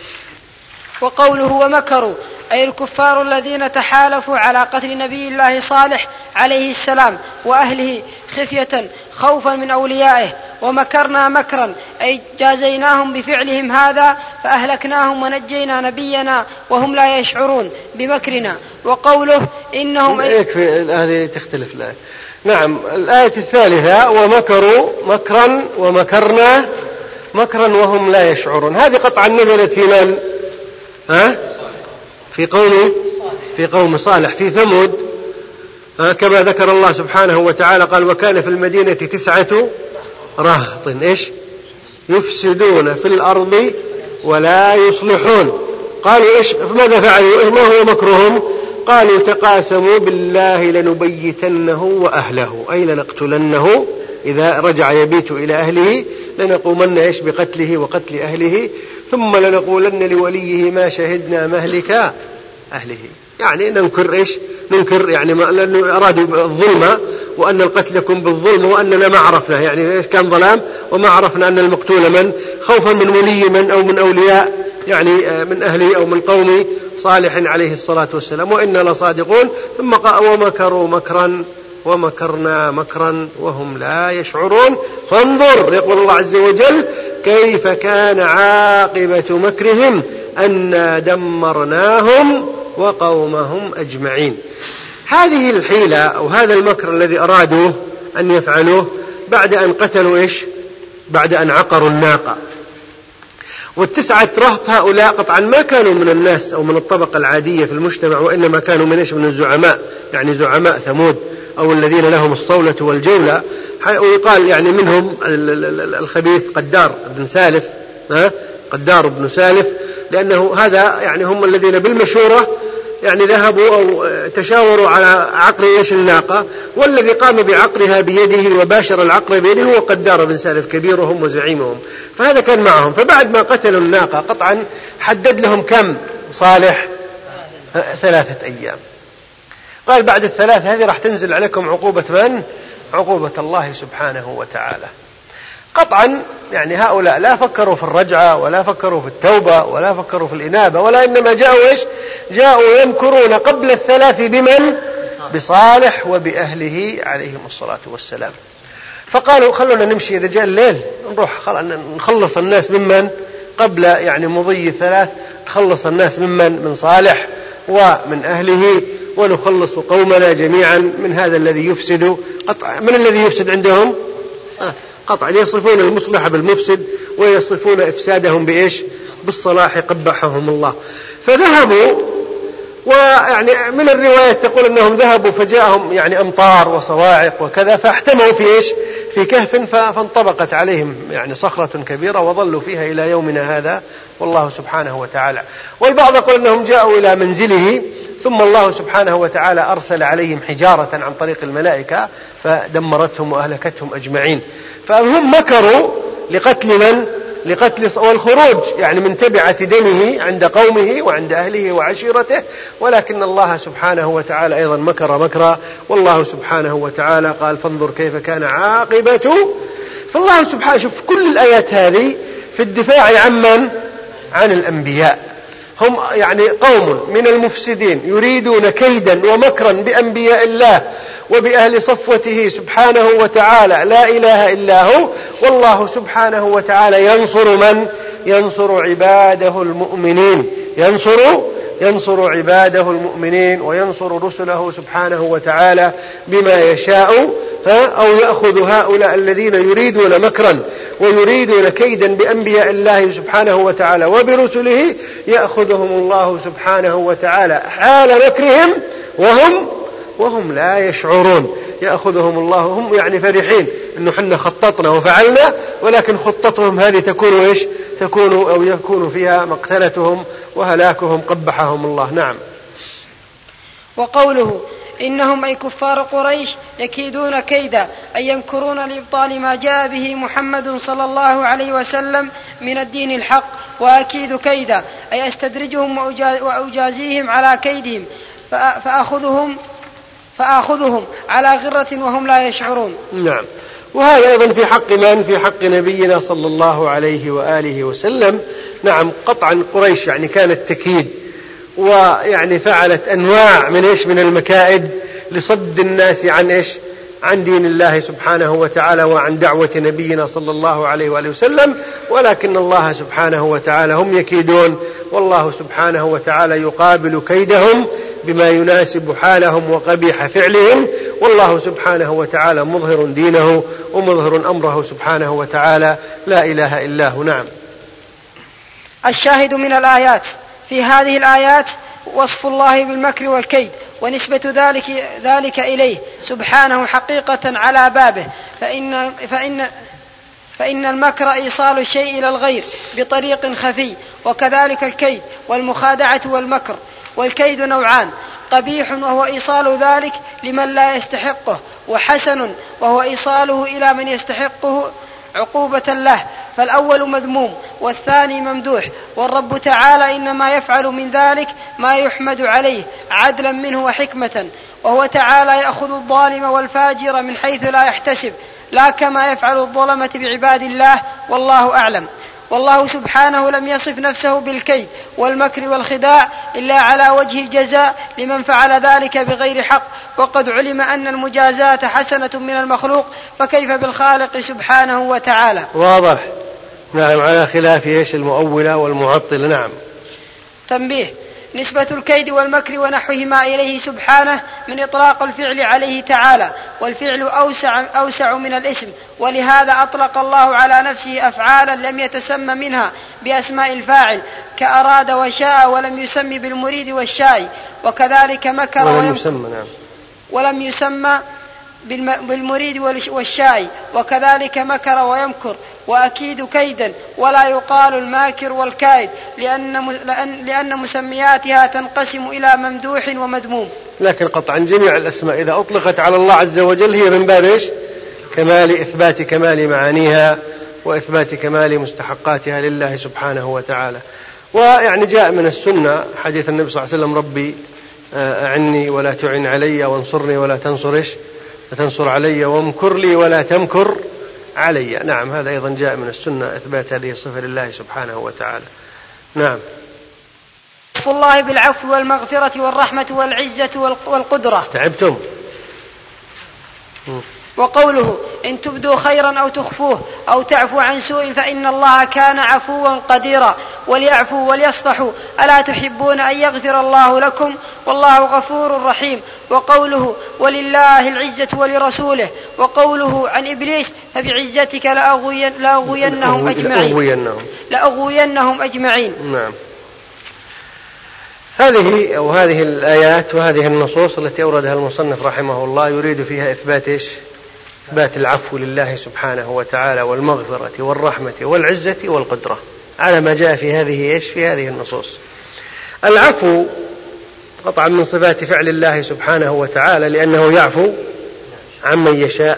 وقوله ومكروا أي الكفار الذين تحالفوا على قتل نبي الله صالح عليه السلام وأهله خفية خوفا من أوليائه. ومكرنا مكرا أي جازيناهم بفعلهم هذا فأهلكناهم ونجينا نبينا وهم لا يشعرون بمكرنا. وقوله إنهم يكفي هذه تختلف الآية. نعم. الآية الثالثة ومكروا مكرا ومكرنا مكرا وهم لا يشعرون. هذه قطعا نزلت في من؟ ها؟ في قوم في قوم صالح في ثمود، كما ذكر الله سبحانه وتعالى قال وكان في المدينة تسعة رهط إيش يفسدون في الأرض ولا يصلحون. قالوا إيش ماذا فعلوا؟ ما هو مكرهم؟ قالوا تقاسموا بالله لنبيتنه وأهله أي لنقتلنه إذا رجع يبيت إلى أهله، لنقومن إيش بقتله وقتل أهله، ثم لنقولن لوليه ما شهدنا مهلك أهله. يعني ننكر إيش ننكر يعني ما لأنه أرادوا الظلم وأن القتل يكون بالظلم وأننا ما عرفنا يعني إيش كان ظلام وما عرفنا أن المقتول من خوفا من ولي من أو من أولياء يعني من أهله أو من قوم صالح عليه الصلاة والسلام وإنا لصادقون. ثم قال ومكروا مكرا ومكرنا مكرا وهم لا يشعرون فانظر يقول الله عز وجل كيف كان عاقبة مكرهم أنا دمرناهم وقومهم أجمعين. هذه الحيلة أو هذا المكر الذي أرادوا أن يفعلوه بعد أن قتلوا إيش بعد أن عقروا الناقة. والتسعة رهط هؤلاء قطعا ما كانوا من الناس أو من الطبقة العادية في المجتمع، وإنما كانوا من إيش من الزعماء يعني زعماء ثمود أو الذين لهم الصولة والجولة. ويقال يعني منهم الخبيث قدار بن سالف ها قدار بن سالف لأنه هذا يعني هم الذين بالمشورة يعني ذهبوا أو تشاوروا على عقر إيش الناقة، والذي قام بعقرها بيده وباشر العقر بيده هو قدار بن سالف كبيرهم وزعيمهم، فهذا كان معهم. فبعد ما قتلوا الناقة قطعا حدد لهم كم صالح ثلاثة أيام. قال بعد الثلاث هذه راح تنزل عليكم عقوبة من؟ عقوبة الله سبحانه وتعالى. قطعا يعني هؤلاء لا فكروا في الرجعة ولا فكروا في التوبة ولا فكروا في الإنابة ولا إنما جاءوا إيش جاءوا يمكرون قبل الثلاث بمن؟ بصالح وبأهله عليهم الصلاة والسلام. فقالوا خلونا نمشي إذا جاء الليل نروح نخلص الناس ممن قبل يعني مضي الثلاث، نخلص الناس ممن من صالح ومن أهله ونخلص قومنا جميعا من هذا الذي يفسد. قطع من الذي يفسد عندهم؟ آه قطعا يصفون المصلح بالمفسد ويصفون إفسادهم بإيش؟ بالصلاح قبحهم الله. فذهبوا ويعني من الرواية تقول أنهم ذهبوا فجاءهم يعني أمطار وصواعق وكذا فاحتموا في إيش؟ في كهف فانطبقت عليهم يعني صخرة كبيرة وظلوا فيها إلى يومنا هذا والله سبحانه وتعالى. والبعض يقول أنهم جاءوا إلى منزله ثم الله سبحانه وتعالى أرسل عليهم حجارة عن طريق الملائكة فدمرتهم وأهلكتهم أجمعين. فهم مكروا لقتل من؟ لقتل والخروج يعني من تبعة دمه عند قومه وعند أهله وعشيرته، ولكن الله سبحانه وتعالى أيضا مكر مكرا. والله سبحانه وتعالى قال فانظر كيف كان عاقبة. فالله سبحانه شوف كل الآيات هذه في الدفاع عن من؟ عن الأنبياء. هم يعني قوم من المفسدين يريدون كيدا ومكرا بأنبياء الله وبأهل صفوته سبحانه وتعالى لا إله إلا هو. والله سبحانه وتعالى ينصر من؟ ينصر عباده المؤمنين ينصر ينصر عباده المؤمنين وينصر رسله سبحانه وتعالى بما يشاء ها أو يأخذ هؤلاء الذين يريدون مكرا ويريدون كيدا بأنبياء الله سبحانه وتعالى وبرسله يأخذهم الله سبحانه وتعالى حال مكرهم وهم وهم لا يشعرون. يأخذهم الله هم يعني فرحين إنه حنا خططنا وفعلنا، ولكن خطتهم هذه تكون إيش؟ تكون أو يكون فيها مقتلتهم وهلاكهم قبحهم الله. نعم. وقوله إنهم أي كفار قريش يكيدون كيدا أي يمكرون لإبطال ما جاء به محمد صلى الله عليه وسلم من الدين الحق. وأكيد كيدا أي أستدرجهم وأجازيهم على كيدهم فأخذهم فأخذهم على غرة وهم لا يشعرون. نعم. وهذا أيضا في حق من؟ في حق نبينا صلى الله عليه وآله وسلم. نعم قطعا قريش يعني كانت تكيد ويعني فعلت أنواع من إيش من المكائد لصد الناس عن إيش عن دين الله سبحانه وتعالى وعن دعوة نبينا صلى الله عليه وآله وسلم، ولكن الله سبحانه وتعالى هم يكيدون، والله سبحانه وتعالى يقابل كيدهم بما يناسب حالهم وقبيح فعلهم، والله سبحانه وتعالى مظهر دينه ومظهر أمره سبحانه وتعالى، لا إله إلا هو. نعم. الشاهد من الآيات: في هذه الآيات وصف الله بالمكر والكيد ونسبة ذلك, ذلك إليه سبحانه حقيقة على بابه، فإن, فإن, فإن المكر إيصال الشيء إلى الغير بطريق خفي، وكذلك الكيد والمخادعة والمكر. والكيد نوعان: قبيح وهو إيصال ذلك لمن لا يستحقه، وحسن وهو إيصاله إلى من يستحقه عقوبة له، فالأول مذموم والثاني ممدوح. والرب تعالى إنما يفعل من ذلك ما يحمد عليه عدلا منه وحكمة، وهو تعالى يأخذ الظالم والفاجر من حيث لا يحتسب، لا كما يفعل الظلمة بعباد الله، والله أعلم. والله سبحانه لم يصف نفسه بالكيد والمكر والخداع إلا على وجه الجزاء لمن فعل ذلك بغير حق، وقد علم أن المجازاة حسنة من المخلوق، فكيف بالخالق سبحانه وتعالى؟ واضح. نعم، على خلاف ايش المؤولة والمعطل. نعم. تنبيه: نسبة الكيد والمكر ونحوهما إليه سبحانه من إطلاق الفعل عليه تعالى، والفعل أوسع, أوسع من الاسم، ولهذا أطلق الله على نفسه أفعالا لم يتسمى منها بأسماء الفاعل كأراد وشاء، ولم يسمي بالمريد والشاء، وكذلك مكر ولم يسمى, نعم. ولم يسمى بالمريد والشاء، وكذلك مكر ويمكر وأكيد كيدا، ولا يقال الماكر والكائد لأن, لأن مسمياتها تنقسم إلى ممدوح ومذموم. لكن قطعا جميع الأسماء إذا أطلقت على الله عز وجل هي من باب إيش؟ كمال إثبات كمال معانيها وإثبات كمال مستحقاتها لله سبحانه وتعالى. ويعني جاء من السنة حديث النبي صلى الله عليه وسلم: ربي أعني ولا تعن علي، وانصرني ولا تنصر إيش فتنصر علي، وامكر لي ولا تمكر علي. نعم، هذا أيضا جاء من السنة إثبات هذه الصفة لله سبحانه وتعالى. نعم. وصف الله بالعفو والمغفرة والرحمة والعزة والقدرة. تعبتم. وقوله: إن تبدوا خيرا أو تخفوه أو تعفو عن سوء فإن الله كان عفوا قديرا، وليعفوا وليصفحوا ألا تحبون أن يغفر الله لكم والله غفور رحيم. وقوله: ولله العزة ولرسوله. وقوله عن إبليس: فبعزتك لأغوين لأغوينهم أجمعين لأغوينهم أجمعين. نعم. هذه أو هذه الآيات وهذه النصوص التي أوردها المصنف رحمه الله يريد فيها إثبات إيش؟ إثبات العفو لله سبحانه وتعالى والمغفرة والرحمة والعزة والقدرة على ما جاء في هذه إيش؟ في هذه النصوص. العفو قطعا من صفات فعل الله سبحانه وتعالى، لأنه يعفو عمن يشاء،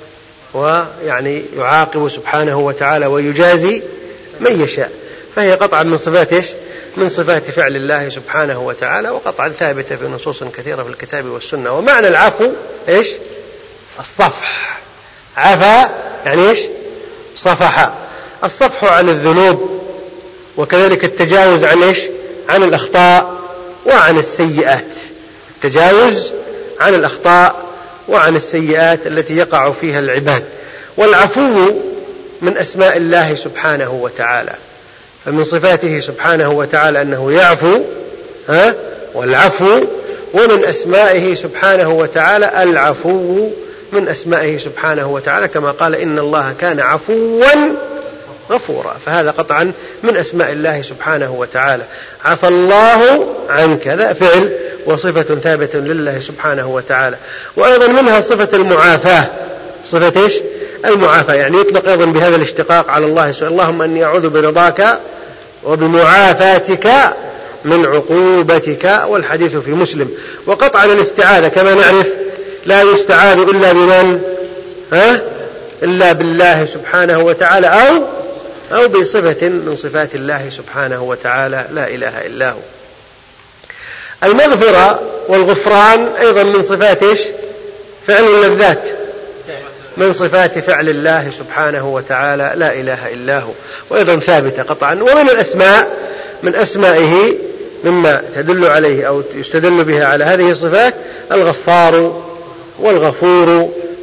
ويعني يعاقب سبحانه وتعالى ويجازي من يشاء، فهي قطعا من صفات إيش؟ من صفات فعل الله سبحانه وتعالى، وقطعا ثابتة في نصوص كثيرة في الكتاب والسنة. ومعنى العفو إيش؟ الصفح. عفا يعني إيش؟ صفح. الصفح عن الذنوب، وكذلك التجاوز عن إيش؟ عن الأخطاء وعن السيئات. التجاوز عن الأخطاء وعن السيئات التي يقع فيها العباد. والعفو من أسماء الله سبحانه وتعالى، فمن صفاته سبحانه وتعالى أنه يعفو، ها؟ والعفو، ومن أسمائه سبحانه وتعالى العفو، من أسمائه سبحانه وتعالى كما قال: إن الله كان عفوا غفورا. فهذا قطعا من أسماء الله سبحانه وتعالى. عفى الله عنك، هذا فعل وصفة ثابتة لله سبحانه وتعالى. وأيضا منها صفة المعافاة. صفة إيش؟ المعافاة، يعني يطلق أيضا بهذا الاشتقاق على الله: اللهم أني أعوذ برضاك وبمعافاتك من عقوبتك. والحديث في مسلم. وقطعا الاستعاذة كما نعرف لا يستعاذ إلا بمن؟ ها؟ إلا بالله سبحانه وتعالى، أو أو بصفة من صفات الله سبحانه وتعالى، لا إله إلا هو. المغفرة والغفران أيضا من صفات إيش؟ فعل اللذات، من صفات فعل الله سبحانه وتعالى، لا إله إلا هو، وأيضا ثابتة قطعا. ومن الأسماء، من أسمائه مما تدل عليه أو يستدل بها على هذه الصفات: الغفار والغفور،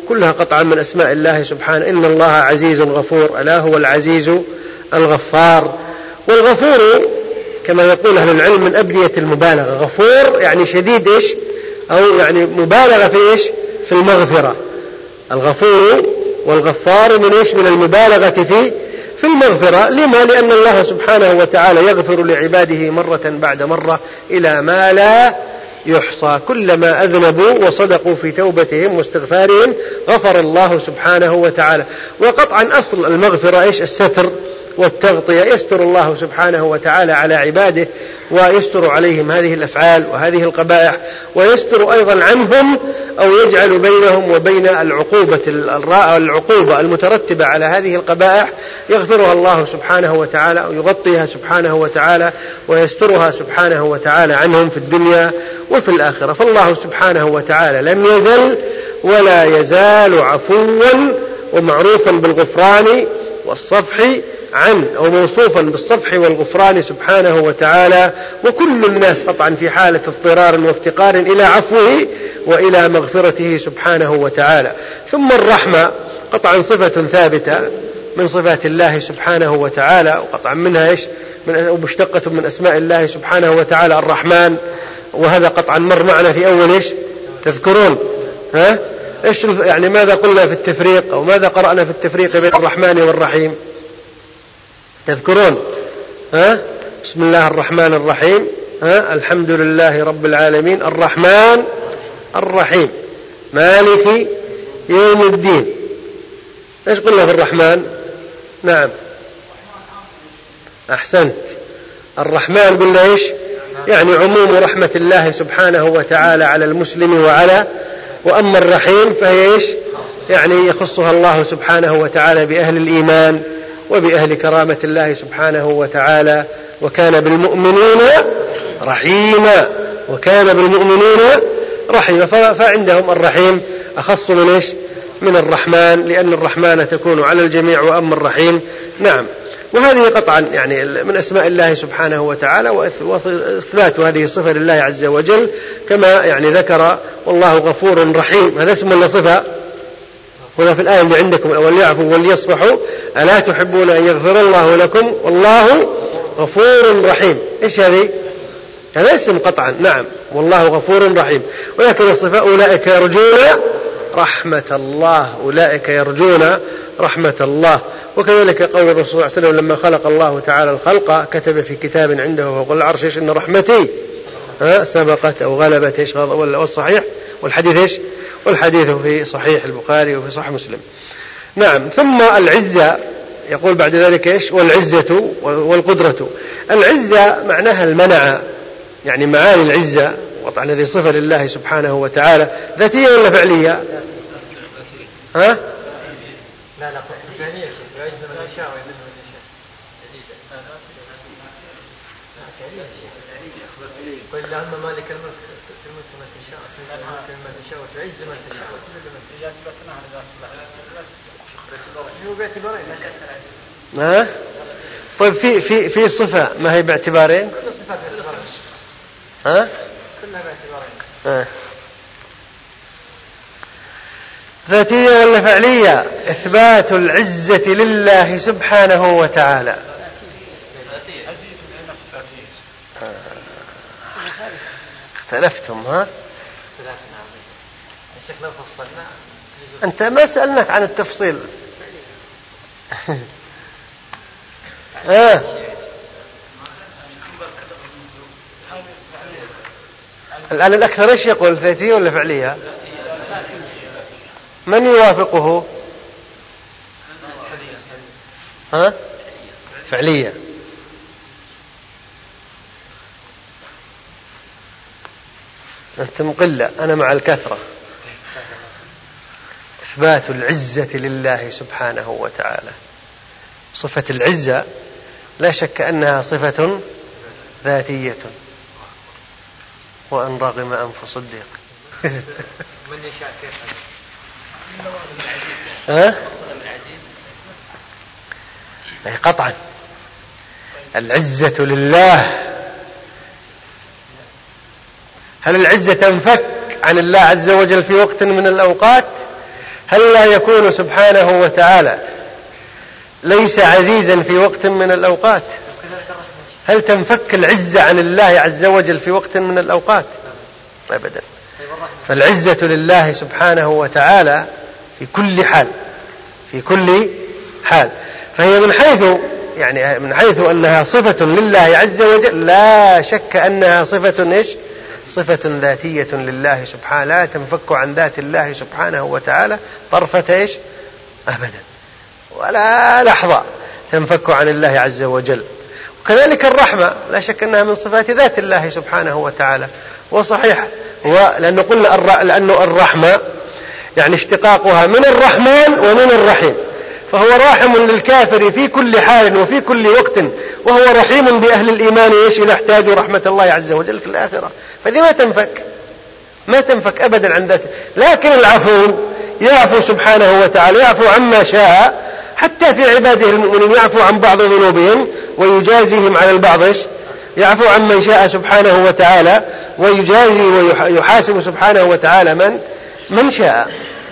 كلها قطعا من أسماء الله سبحانه. إن الله عزيز غفور، ألا هو العزيز الغفار. والغفور كما يقول أهل العلم من أبنية المبالغة، غفور يعني شديد إيش أو يعني مبالغة في إيش في المغفرة. الغفور والغفار من إيش من المبالغة في في المغفرة. لما؟ لأن الله سبحانه وتعالى يغفر لعباده مرة بعد مرة إلى ما لا يحصى. كلما أذنبوا وصدقوا في توبتهم واستغفارهم غفر الله سبحانه وتعالى. وقطعا أصل المغفرة إيش؟ الستر والتغطية. يستر الله سبحانه وتعالى على عباده ويستر عليهم هذه الأفعال وهذه القبائح، ويستر أيضا عنهم أو يجعل بينهم وبين العقوبة العقوبة المترتبة على هذه القبائح يغفرها الله سبحانه وتعالى أو يغطيها سبحانه وتعالى ويسترها سبحانه وتعالى عنهم في الدنيا وفي الآخرة. فالله سبحانه وتعالى لم يزل ولا يزال عفوا ومعروفا بالغفران والصفح عن أو موصوفا بالصفح والغفران سبحانه وتعالى. وكل الناس قطعا في حالة اضطرار وافتقار إلى عفوه وإلى مغفرته سبحانه وتعالى. ثم الرحمة قطعا صفة ثابتة من صفات الله سبحانه وتعالى، وقطعا منها إيش من مشتقة من أسماء الله سبحانه وتعالى الرحمن. وهذا قطعا مر معنا في أول إيش تذكرون ها إيش يعني ماذا قلنا في التفريق أو ماذا قرأنا في التفريق بين الرحمن والرحيم؟ تذكرون ها؟ بسم الله الرحمن الرحيم، ها؟ الحمد لله رب العالمين الرحمن الرحيم مالك يوم الدين. ايش قلنا في الرحمن؟ نعم أحسنت. الرحمن قلنا ايش؟ يعني عموم رحمة الله سبحانه وتعالى على المسلم وعلى. وأما الرحيم فهي ايش؟ يعني يخصها الله سبحانه وتعالى بأهل الإيمان وبأهل كرامة الله سبحانه وتعالى. وكان بالمؤمنين رحيما وكان بالمؤمنين رحيما. فعندهم الرحيم أخص من إيش؟ من الرحمن، لأن الرحمن تكون على الجميع وأما الرحيم نعم. وهذه قطعا يعني من أسماء الله سبحانه وتعالى، وإثبات هذه الصفة لله عز وجل كما يعني ذكر والله غفور رحيم. هذا اسم ولا صفة؟ هنا في الآية اللي عندكم وليعفوا وليصفحوا ألا تحبون أن يغفر الله لكم والله غفور رحيم. إيش هذه؟ هذا اسم قطعا نعم والله غفور رحيم. ولكن الصفة أولئك يرجون رحمة الله، أولئك يرجون رحمة الله. وكذلك قول الرسول صلى الله عليه وسلم لما خلق الله تعالى الخلق كتب في كتاب عنده فوق العرش إيش؟ إن رحمتي ها سبقت أو غلبت إيش؟ والصحيح والحديث إيش؟ والحديث في صحيح البخاري وفي صحيح مسلم. نعم. ثم العزة يقول بعد ذلك إيش؟ والعزة والقدرة. العزة معناها المنع، يعني معاني العزة وطبعا هذه صفة لله سبحانه وتعالى ذاتية ولا فعلية؟ ها؟ لا لا فعلية. يعز من يشاء ويذل من يشاء. قل اللهم مالك الملك تؤتي الملك من تشاء وتعز من تشاء وتعز من تشاء وتذل من تشاء. هو باعتبارين. ها؟ طيب في في في صفة ما هي باعتبارين؟ كل صفات باعتبارين. ها؟ كلها باعتبارين. ها. ذاتية ولا فعلية؟ إثبات العزة لله سبحانه وتعالى. اختلفتم ها؟ أنت ما سألناك عن التفصيل. آه. الآن الأكثر إيش يقول ذاتية ولا فعلية؟ من يوافقه؟ ها؟ فعلية. أنتم قلة أنا مع الكثرة. إثبات العزة لله سبحانه وتعالى. صفة العزة لا شك أنها صفة ذاتية. وأن رغم أنف صديق من يشاء كيف ها؟ قطعا العزة لله. هل العزة تنفك عن الله عز وجل في وقت من الأوقات؟ هل لا يكون سبحانه وتعالى ليس عزيزا في وقت من الأوقات؟ هل تنفك العزة عن الله عز وجل في وقت من الأوقات؟ أبدا. فالعزة لله سبحانه وتعالى في كل حال، في كل حال. فهي من حيث يعني من حيث أنها صفة لله عز وجل لا شك أنها صفة إيش؟ صفة ذاتية لله سبحانه، لا تنفك عن ذات الله سبحانه وتعالى طرفة إيش؟ أبدا، ولا لحظة تنفك عن الله عز وجل. وكذلك الرحمة لا شك أنها من صفات ذات الله سبحانه وتعالى، وصحيح ولأنه قلنا لأنه الرحمة يعني اشتقاقها من الرحمن ومن الرحيم، فهو راحم للكافر في كل حال وفي كل وقت، وهو رحيم بأهل الإيمان إيش إذا احتاجوا رحمة الله عز وجل في الآخرة. فذي ما تنفك، ما تنفك أبدا عن ذاته. لكن العفو يعفو سبحانه وتعالى، يعفو عما شاء حتى في عباده المؤمنين، يعفو عن بعض ذنوبهم ويجازيهم على البعض، يعفو عن من شاء سبحانه وتعالى ويجازي ويحاسب سبحانه وتعالى من من شاء.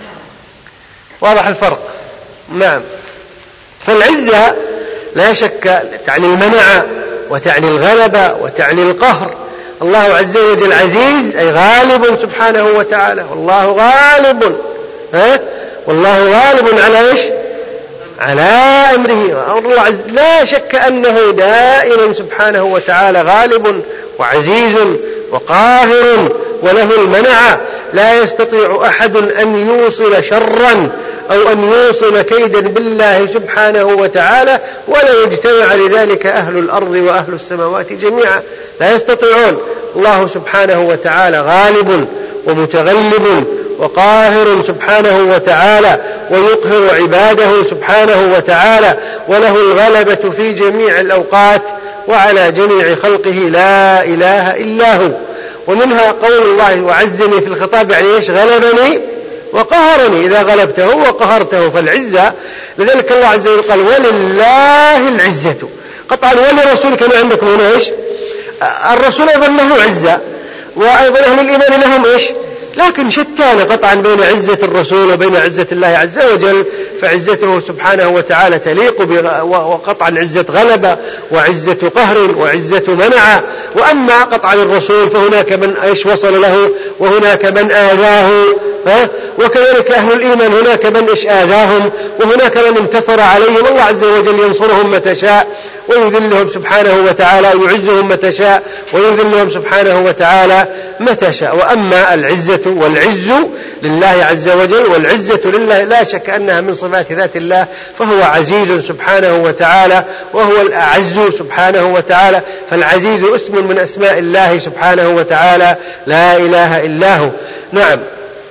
واضح الفرق؟ نعم. فالعزة لا شك تعني المنع وتعني الغلبة وتعني القهر. الله عز وجل عزيز أي غالب سبحانه وتعالى، والله غالب، ها؟ والله غالب على إيش؟ على أمره. الله عز لا شك أنه دائما سبحانه وتعالى غالب وعزيز وقاهر وله المنع. لا يستطيع أحد أن يوصل شرا أو أن يوصل كيدا بالله سبحانه وتعالى، ولا يجتمع لذلك أهل الأرض وأهل السماوات جميعا، لا يستطيعون. الله سبحانه وتعالى غالب ومتغلب وقاهر سبحانه وتعالى، ويقهر عباده سبحانه وتعالى، وله الغلبة في جميع الأوقات وعلى جميع خلقه لا إله إلا هو. ومنها قول الله وعزني في الخطاب، يعني إيش؟ غلبني وقهرني، إذا غلبته وقهرته فالعزة. لذلك الله عز وجل قال ولله العزة قطعا، ولرسول كما عندكم هنا إيش؟ الرسول أيضا له عزة، وأيضا أهل الإيمان لهم إيش؟ لكن شتان قطعا بين عزة الرسول وبين عزة الله عز وجل. فعزته سبحانه وتعالى تليق وقطعا عزة غلبة وعزة قهر وعزة منع. وأما قطعا الرسول فهناك من إيش وصل له وهناك من آذاه، ها؟ وكذلك أهل الإيمان هناك من إيش آذاهم وهناك من انتصر عليهم. الله عز وجل ينصرهم متى شاء ويذلهم سبحانه وتعالى، يعزهم متى شاء ويذلهم سبحانه وتعالى متى شاء. وأما العزة والعز لله عز وجل، والعزة لله لا شك أنها من صفات ذات الله، فهو عزيز سبحانه وتعالى وهو الأعز سبحانه وتعالى. فالعزيز اسم من أسماء الله سبحانه وتعالى لا إله إلا هو. نعم.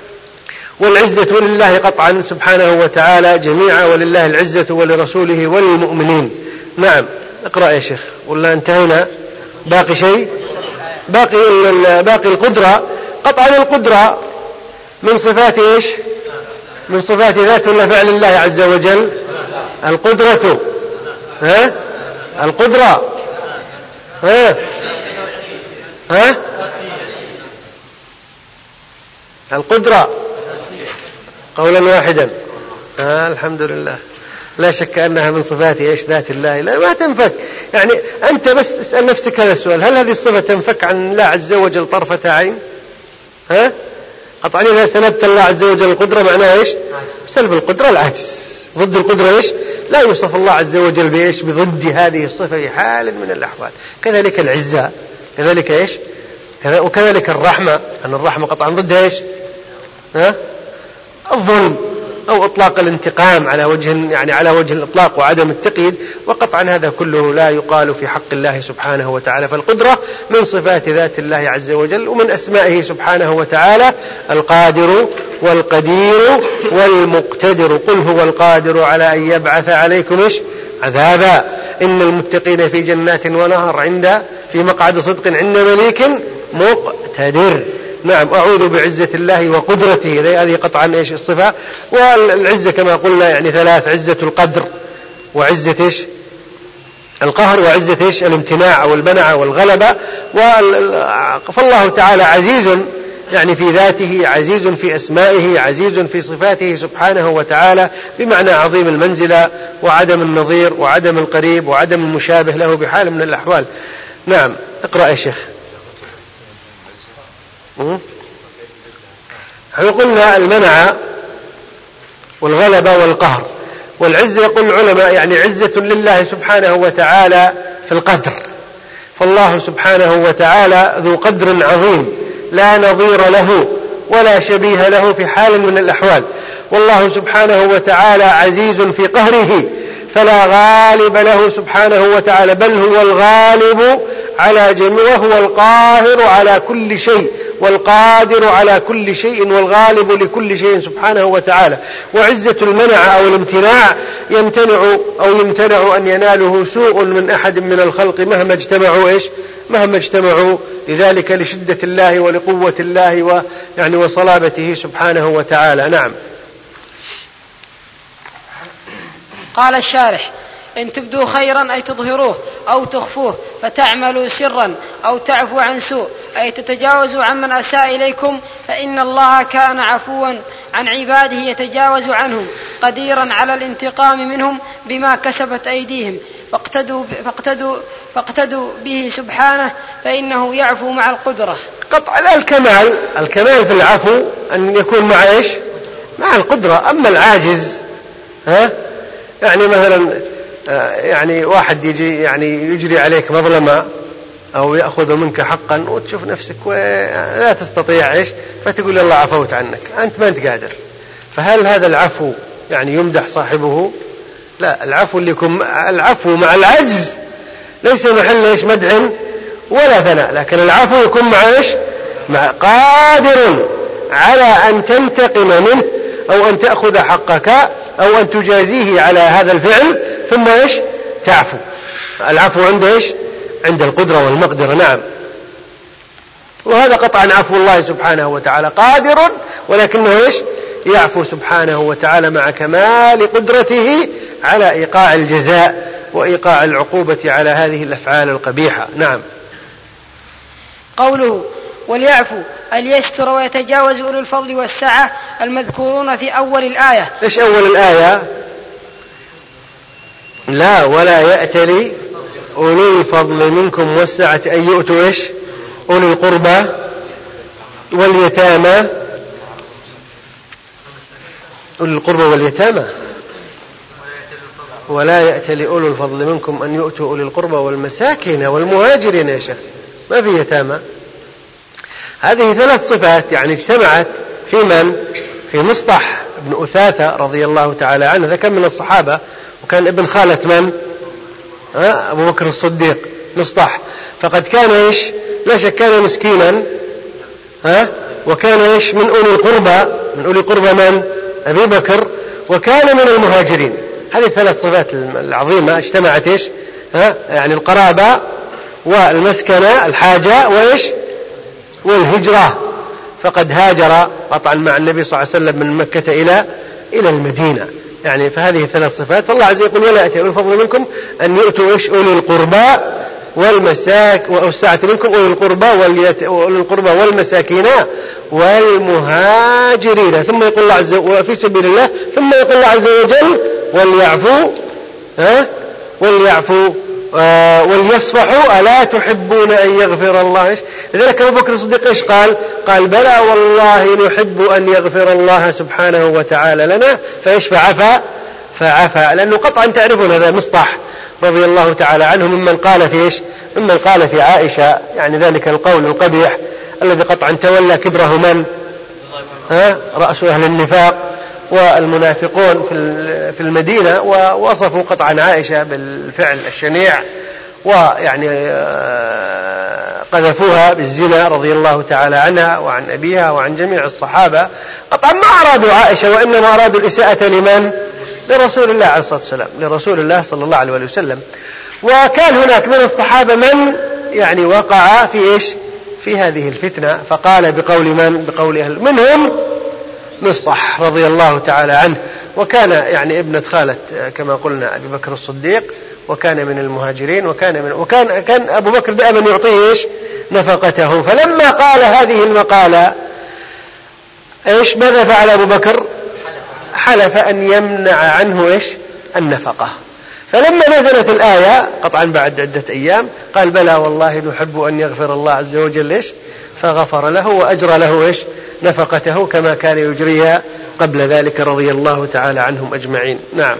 والعزة لله قطعا سبحانه وتعالى جميعا، ولله العزة ولرسوله وللمؤمنين. نعم. اقرأ يا شيخ ولا انتهينا؟ باقي شيء؟ باقي باقي القدرة. قطعا القدرة من صفات ايش؟ من صفات ذات الله فعل الله عز وجل. القدرة، ها؟ القدرة، ها؟ ها؟ القدرة قولا واحدا. آه الحمد لله. لا شك أنها من صفات إيش؟ ذات الله. لا ما تنفك. يعني أنت بس اسأل نفسك هذا السؤال، هل هذه الصفة تنفك عن الله عز وجل طرفة عين؟ ها؟ قطعا إذا سلبت الله عز وجل القدرة معناها إيش؟ سلب القدرة العجز. ضد القدرة إيش؟ لا يوصف الله عز وجل بإيش؟ بضد هذه الصفة في حال من الأحوال. كذلك العزة، كذلك إيش؟ وكذلك الرحمة، أن الرحمة قطعا ضدها إيش؟ ها؟ الظلم أو إطلاق الانتقام على وجه يعني على وجه الإطلاق وعدم التقييد. وقطعا هذا كله لا يقال في حق الله سبحانه وتعالى. فالقدرة من صفات ذات الله عز وجل، ومن أسمائه سبحانه وتعالى القادر والقدير والمقتدر. قل هو القادر على أن يبعث عليكم إيش؟ عذابا إن المتقين في جنات ونهر عند في مقعد صدق عند مليك مقتدر. نعم. أعوذ بعزة الله وقدرته، هذه قطعا إيش الصفة. والعزة كما قلنا يعني ثلاث: عزة القدر وعزة إيش القهر وعزة إيش الامتناع أو المنع والغلبة. فالله تعالى عزيز يعني في ذاته، عزيز في أسمائه، عزيز في صفاته سبحانه وتعالى، بمعنى عظيم المنزلة وعدم النظير وعدم القريب وعدم المشابه له بحال من الأحوال. نعم، اقرأ يا شيخ. احنا قلنا المنع والغلبة والقهر والعزة، يقول العلماء يعني عزة لله سبحانه وتعالى في القدر، فالله سبحانه وتعالى ذو قدر عظيم لا نظير له ولا شبيه له في حال من الأحوال. والله سبحانه وتعالى عزيز في قهره فلا غالب له سبحانه وتعالى، بل هو الغالب على جميع، وهو القاهر على كل شيء والقادر على كل شيء والغالب لكل شيء سبحانه وتعالى. وعزة المنع أو الامتناع يمتنع أو يمتنع أن يناله سوء من أحد من الخلق مهما اجتمعوا إيش مهما اجتمعوا لذلك لشدة الله ولقوة الله ويعني وصلابته سبحانه وتعالى. نعم. قال الشارح: إن تبدوا خيرا أي تظهروه أو تخفوه، فتعملوا سرا أو تعفو عن سوء أي تتجاوزوا عمن أساء إليكم، فإن الله كان عفوا عن عباده يتجاوز عنهم قديرا على الانتقام منهم بما كسبت أيديهم، فاقتدوا, فاقتدوا, فاقتدوا به سبحانه فإنه يعفو مع القدرة. قطع الكمال الكمال في العفو أن يكون مع إيش مع القدرة. أما العاجز ها يعني مثلا يعني واحد يجي يعني يجري عليك مظلمة أو يأخذ منك حقا وتشوف نفسك لا تستطيع إيش فتقول الله عفوت عنك، أنت ما أنت قادر، فهل هذا العفو يعني يمدح صاحبه؟ لا، العفو اللي يكون العفو مع العجز ليس محل إيش مدح ولا ثناء، لكن العفو يكون مع إيش مع قادر على أن تنتقم منه أو أن تأخذ حقك أو أن تجازيه على هذا الفعل ثم إيش تعفو. العفو عند إيش عند القدرة والمقدرة. نعم. وهذا قطعا عفو الله سبحانه وتعالى، قادر ولكنه إيش يعفو سبحانه وتعالى مع كمال قدرته على إيقاع الجزاء وإيقاع العقوبة على هذه الأفعال القبيحة. نعم. قوله وليعفو اليستر ويتجاوز أولو الفضل والسعة المذكورون في أول الآية. إيش أول الآية؟ لا، ولا يأتلي أولو الفضل منكم والسعة أن يؤتوا إيش أولي القربى واليتامى أولي القربى واليتامى ولا يأتلي أولو الفضل منكم أن يؤتوا أولي القربى والمساكين والمهاجرين. يا شيخ ما في يتامى. هذه ثلاث صفات يعني اجتمعت في من؟ في مصطح بن أثاثة رضي الله تعالى عنه، هذا كان من الصحابة وكان ابن خالة من؟ ها؟ أبو بكر الصديق مصطح. فقد كان إيش لا شك كان مسكينا ها وكان إيش من أولي القربى من أولي القربى من؟ أبي بكر، وكان من المهاجرين. هذه الثلاث صفات العظيمة اجتمعت إيش ها يعني القرابة والمسكنة الحاجة وإيش والهجرة. فقد هاجر قطعا مع النبي صلى الله عليه وسلم من مكة إلى إلى المدينة يعني. فهذه ثلاث صفات. فالله عز وجل يقول ولا يأتي أولي الفضل منكم أن يؤتوا إيش أولي القربى والمساك والسعة منكم أولي القربى وأولي القربى والمساكين والمهاجرين. ثم يقول الله عز وجل في سبيل الله، ثم يقول الله عز وجل وليعفوا ها وليعفوا آه وليصفحوا ألا تحبون أن يغفر الله. إيش لذلك أبو بكر الصديق إيش قال؟ قال بلى والله نحب أن يغفر الله سبحانه وتعالى لنا، فإيش فعفى فعفى لأنه قطعا تعرفون هذا مصطح رضي الله تعالى عنه ممن قال في إيش ممن قال في عائشة يعني ذلك القول القبيح الذي قطعا تولى كبره من؟ ها رأس أهل النفاق والمنافقون في المدينة، ووصفوا قطعا عائشة بالفعل الشنيع ويعني قذفوها بالزنا رضي الله تعالى عنها وعن أبيها وعن جميع الصحابة. قطعا ما أرادوا عائشة وإنما أرادوا الإساءة لمن؟ لرسول الله عليه الصلاة والسلام لرسول الله صلى الله عليه وسلم. وكان هناك من الصحابة من يعني وقع في إيش في هذه الفتنة، فقال بقول من؟ بقول أهل منهم مصطح رضي الله تعالى عنه، وكان يعني ابنة خالة كما قلنا أبي بكر الصديق، وكان من المهاجرين، وكان من وكان كان أبو بكر دائما يعطيه إيش نفقته. فلما قال هذه المقالة إيش ماذا فعل أبو بكر؟ حلف أن يمنع عنه إيش النفقة. فلما نزلت الآية قطعا بعد عدة أيام قال بلى والله نحب أن يغفر الله عز وجل إيش فغفر له وأجرى له إيش نفقته كما كان يجريها قبل ذلك رضي الله تعالى عنهم أجمعين. نعم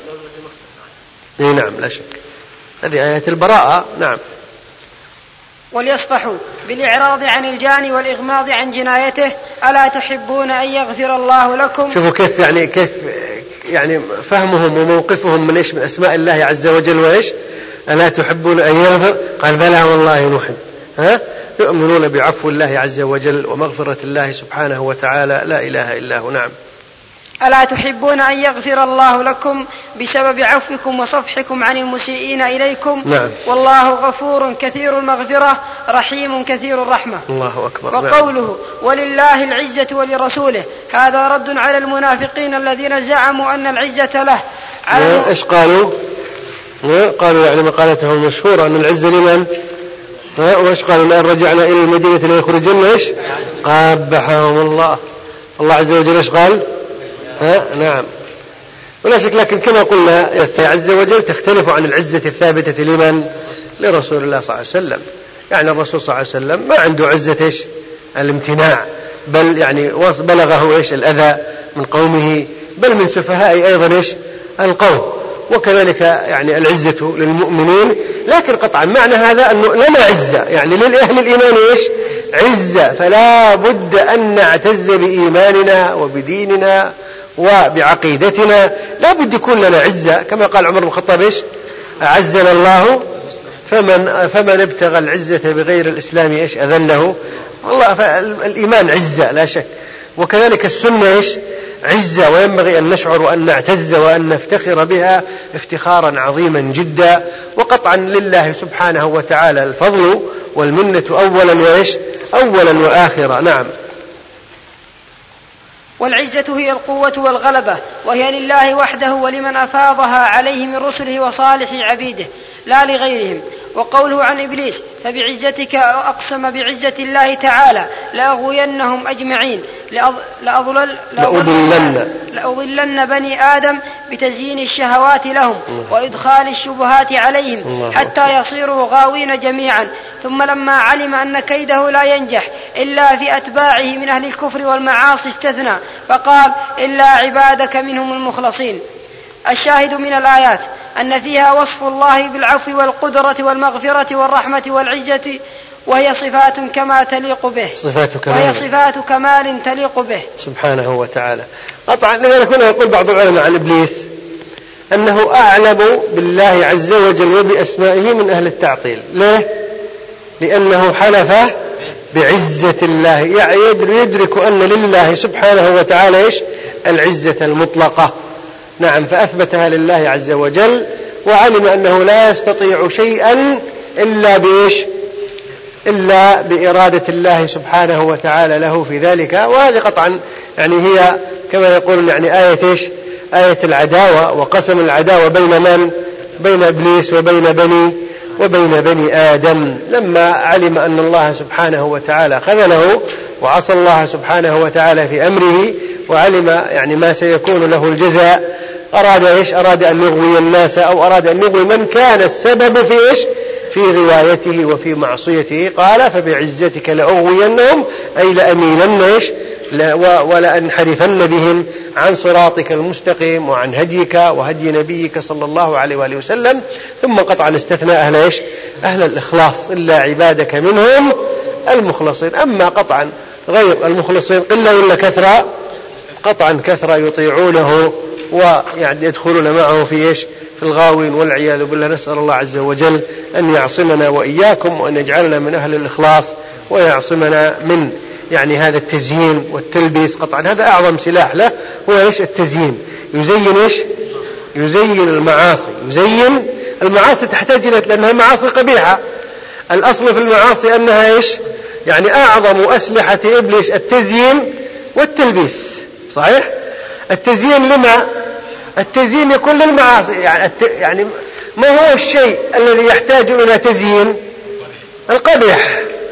نعم لا شك هذه آيات البراءة. نعم. وليصفحوا بالإعراض عن الجاني والإغماض عن جنايته ألا تحبون أن يغفر الله لكم. شوفوا كيف يعني كيف يعني فهمهم وموقفهم من إيش من أسماء الله عز وجل وإيش ألا تحبون أن يغفر قال بلى والله نحب. ها يؤمنون بعفو الله عز وجل ومغفرة الله سبحانه وتعالى لا إله إلا هو. نعم. ألا تحبون أن يغفر الله لكم بسبب عفوكم وصفحكم عن المسيئين إليكم. نعم. والله غفور كثير المغفرة رحيم كثير الرحمة. الله أكبر. وقوله نعم. ولله العزة ولرسوله هذا رد على المنافقين الذين زعموا أن العزة له. على إيش قالوا؟ قالوا يعني مقالتهم المشهورة أن العزة لمن؟ وإيش قالوا لأن رجعنا إلى المدينة ليخرجن إيش قابحهم الله. الله عز وجل إيش قال؟ ها نعم ولا شك. لكن كما قلنا عز وجل تختلف عن العزة الثابتة لمن؟ لرسول الله صلى الله عليه وسلم. يعني الرسول صلى الله عليه وسلم ما عنده عزة إيش الامتناع بل يعني بلغه إيش الأذى من قومه بل من سفهاء أيضا إيش القوم. وكذلك يعني العزة للمؤمنين. لكن قطعا معنى هذا أنه لنا عزة يعني للأهل الإيمان إيش عزة. فلا بد أن نعتز بإيماننا وبديننا وبعقيدتنا. لا بد يكون لنا عزة كما قال عمر بن الخطاب إيش أعزنا الله فمن, فمن ابتغى العزة بغير الإسلام إيش أذله. والله فالإيمان عزة لا شك. وكذلك السنة إيش عزة وينبغي أن نشعر وأن نعتز وأن نفتخر بها افتخارا عظيما جدا. وقطعا لله سبحانه وتعالى الفضل والمنة أولا وإيش أولا وآخرا. نعم. والعزة هي القوة والغلبة وهي لله وحده ولمن أفاضها عليه من رسله وصالح عبيده لا لغيرهم. وقوله عن إبليس فبعزتك أقسم بعزة الله تعالى لأغوينهم أجمعين لأضلل لأضلن, لأضلن بني آدم بتزيين الشهوات لهم وإدخال الشبهات عليهم حتى يصيروا غاوين جميعا. ثم لما علم أن كيده لا ينجح إلا في أتباعه من أهل الكفر والمعاصي استثنى فقال إلا عبادك منهم المخلصين. الشاهد من الآيات أن فيها وصف الله بالعفو والقدرة والمغفرة والرحمة والعزة وهي صفات كما تليق به صفات كمال. وهي صفات كمال تليق به سبحانه وتعالى. قطعا لذلك هنا يقول بعض العلماء عن إبليس أنه أعلم بالله عز وجل وبأسمائه من أهل التعطيل. ليه؟ لأنه حلف بعزة الله يعني يدرك أن لله سبحانه وتعالى إيش العزة المطلقة. نعم. فأثبتها لله عز وجل وعلم أنه لا يستطيع شيئا إلا بإيش إلا بإرادة الله سبحانه وتعالى له في ذلك. وهذه قطعا يعني هي كما يقول يعني آية إيش آية العداوة وقسم العداوة بين من بين إبليس وبين بني وبين بني آدم لما علم أن الله سبحانه وتعالى خذله وعصى الله سبحانه وتعالى في أمره وعلم يعني ما سيكون له الجزاء أراد إيش أراد أن يغوي الناس أو أراد أن يغوي من كان السبب في إيش في غوايته وفي معصيته. قال فبعزتك لأغوينهم أي لأمينن إيش ولأنحرفن بهم عن صراطك المستقيم وعن هديك وهدي نبيك صلى الله عليه وآله وسلم. ثم قطعا استثنى أهل إيش أهل الإخلاص إلا عبادك منهم المخلصين. أما قطعا غير المخلصين قلة ولا كثرة قطعا كثرة يطيعونه ويعني يدخلون معه في إيش في الغاوين والعياذ بالله. نسأل الله عز وجل أن يعصمنا وإياكم وأن يجعلنا من أهل الإخلاص ويعصمنا من يعني هذا التزيين والتلبيس. قطعا هذا أعظم سلاح له هو إيش التزيين. يزين إيش يزين المعاصي يزين المعاصي تحتاج إلى لأنها معاصي قبيحة. الأصل في المعاصي أنها إيش يعني أعظم أسلحة إبليس التزيين والتلبيس. صحيح. التزيين لما التزيين يكون للمعاصي يعني, يعني ما هو الشيء الذي يحتاج إلى تزيين؟ القبيح.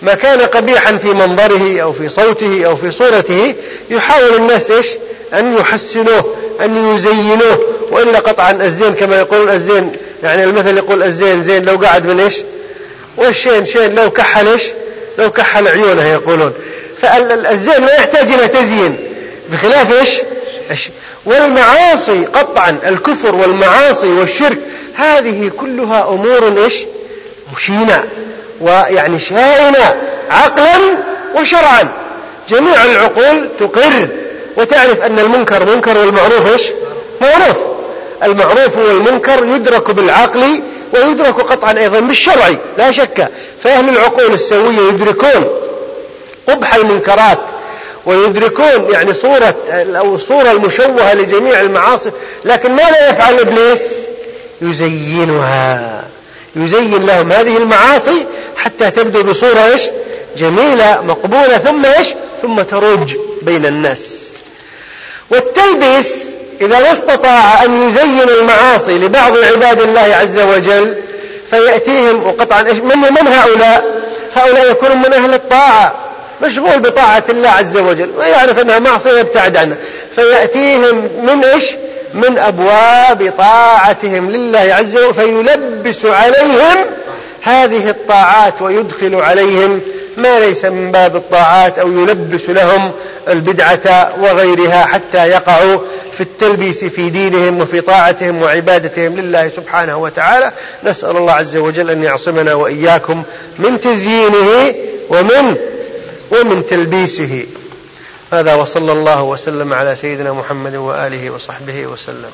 ما كان قبيحا في منظره أو في صوته أو في صورته يحاول الناس إيش أن يحسنوه، أن يزينوه، وإلا قطعا الزين كما يقولون الزين، يعني المثل يقول الزين زين لو قعد من إيش، والشين شين لو كحل إيش، لو كحل عيونه يقولون. فالزين لا يحتاج إلى تزيين، بخلاف إيش، والمعاصي قطعا الكفر والمعاصي والشرك هذه كلها أمور إيش مشينة ويعني شائنة عقلا وشرعا. جميع العقول تقر وتعرف أن المنكر منكر والمعروف إيش معروف. المعروف والمنكر يدرك بالعقل ويدرك قطعا أيضا بالشرع لا شك. فأهل العقول السوية يدركون قبح المنكرات ويدركون يعني صورة أو الصورة المشوهة لجميع المعاصي، لكن ماذا يفعل إبليس؟ يزينها، يزين لهم هذه المعاصي حتى تبدو بصورة إيش جميلة مقبولة، ثم إيش ثم تروج بين الناس. والتلبيس إذا ما استطاع أن يزين المعاصي لبعض عباد الله عز وجل فيأتيهم وقطعا من من هؤلاء؟ هؤلاء يكونون من أهل الطاعة، مشغول بطاعة الله عز وجل ويعرف أنها معصية يبتعد عنها، فيأتيهم من إيش من أبواب طاعتهم لله عز وجل فيلبس عليهم هذه الطاعات ويدخل عليهم ما ليس من باب الطاعات، أو يلبس لهم البدعة وغيرها حتى يقعوا في التلبيس في دينهم وفي طاعتهم وعبادتهم لله سبحانه وتعالى. نسأل الله عز وجل أن يعصمنا وإياكم من تزيينه ومن ومن تلبيسه. هذا وصلى الله وسلم على سيدنا محمد وآله وصحبه وسلم.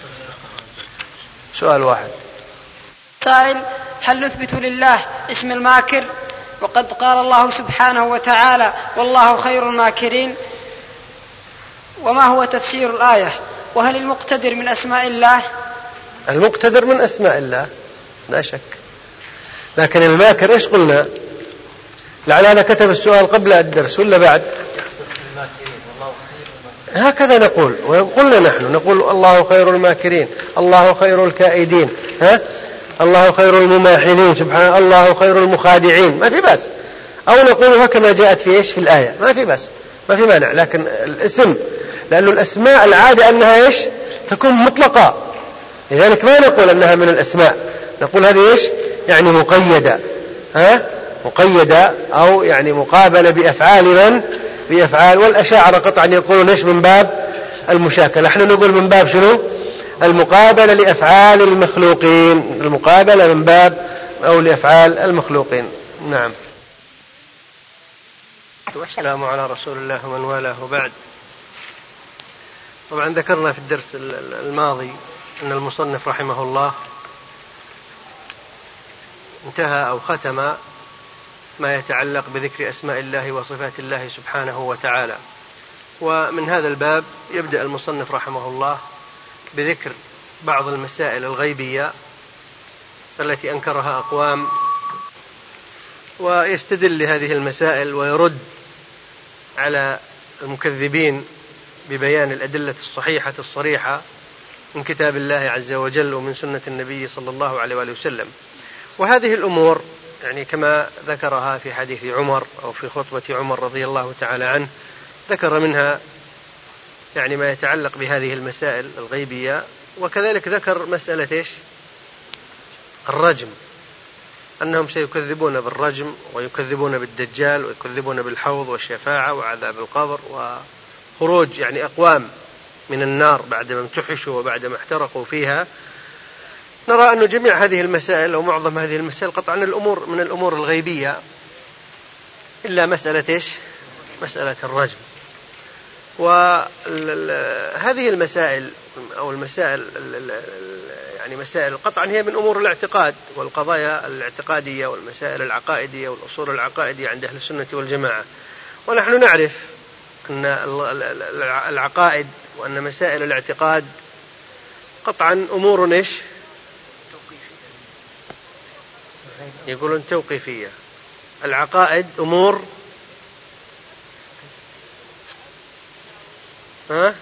سؤال واحد. سائل: هل نثبت لله اسم الماكر وقد قال الله سبحانه وتعالى والله خير الماكرين؟ وما هو تفسير الآية؟ وهل المقتدر من أسماء الله؟ المقتدر من أسماء الله لا شك، لكن الماكر إيش قلنا؟ لعل هذا كتب السؤال قبل الدرس ولا بعد؟ هكذا نقول، وقلنا نحن نقول الله خير الماكرين، الله خير الكائدين، ها؟ الله خير المماحلين سبحانه، الله خير المخادعين، ما في بس. أو نقولها كما جاءت في إيش في الآية، ما في بس، ما في مانع. لكن الاسم لأن الأسماء العادة أنها إيش تكون مطلقة، لذلك ما نقول أنها من الأسماء، نقول هذه إيش يعني مقيدة، ها مقيدة أو يعني مقابلة بأفعال من بأفعال. والأشاعرة قطعا يقولون إيش من باب المشاكلة، نحن نقول من باب شنو؟ المقابلة لأفعال المخلوقين، المقابلة من باب أو لأفعال المخلوقين. نعم. والسلام على رسول الله ومن والاه وبعد. طبعا ذكرنا في الدرس الماضي أن المصنف رحمه الله انتهى أو ختم ما يتعلق بذكر أسماء الله وصفات الله سبحانه وتعالى. ومن هذا الباب يبدأ المصنف رحمه الله بذكر بعض المسائل الغيبية التي أنكرها أقوام، ويستدل لهذه المسائل ويرد على المكذبين ببيان الأدلة الصحيحة الصريحة من كتاب الله عز وجل ومن سنة النبي صلى الله عليه وآله وسلم. وهذه الأمور يعني كما ذكرها في حديث عمر أو في خطبة عمر رضي الله تعالى عنه، ذكر منها يعني ما يتعلق بهذه المسائل الغيبية، وكذلك ذكر مسألة إيش الرجم، أنهم سيكذبون بالرجم ويكذبون بالدجال ويكذبون بالحوض والشفاعة وعذاب القبر وخروج يعني أقوام من النار بعدما امتحشوا وبعدما احترقوا فيها. نرى أن جميع هذه المسائل أو معظم هذه المسائل قطعا الأمور من الأمور الغيبية إلا مسألة إيش مسألة الرجم. وهذه المسائل أو المسائل يعني مسائل قطعا هي من أمور الاعتقاد والقضايا الاعتقادية والمسائل العقائدية والأصول العقائدية عند أهل السنة والجماعة. ونحن نعرف أن العقائد وأن مسائل الاعتقاد قطعا أمور إيش يقولون توقيفية. العقائد أمور ها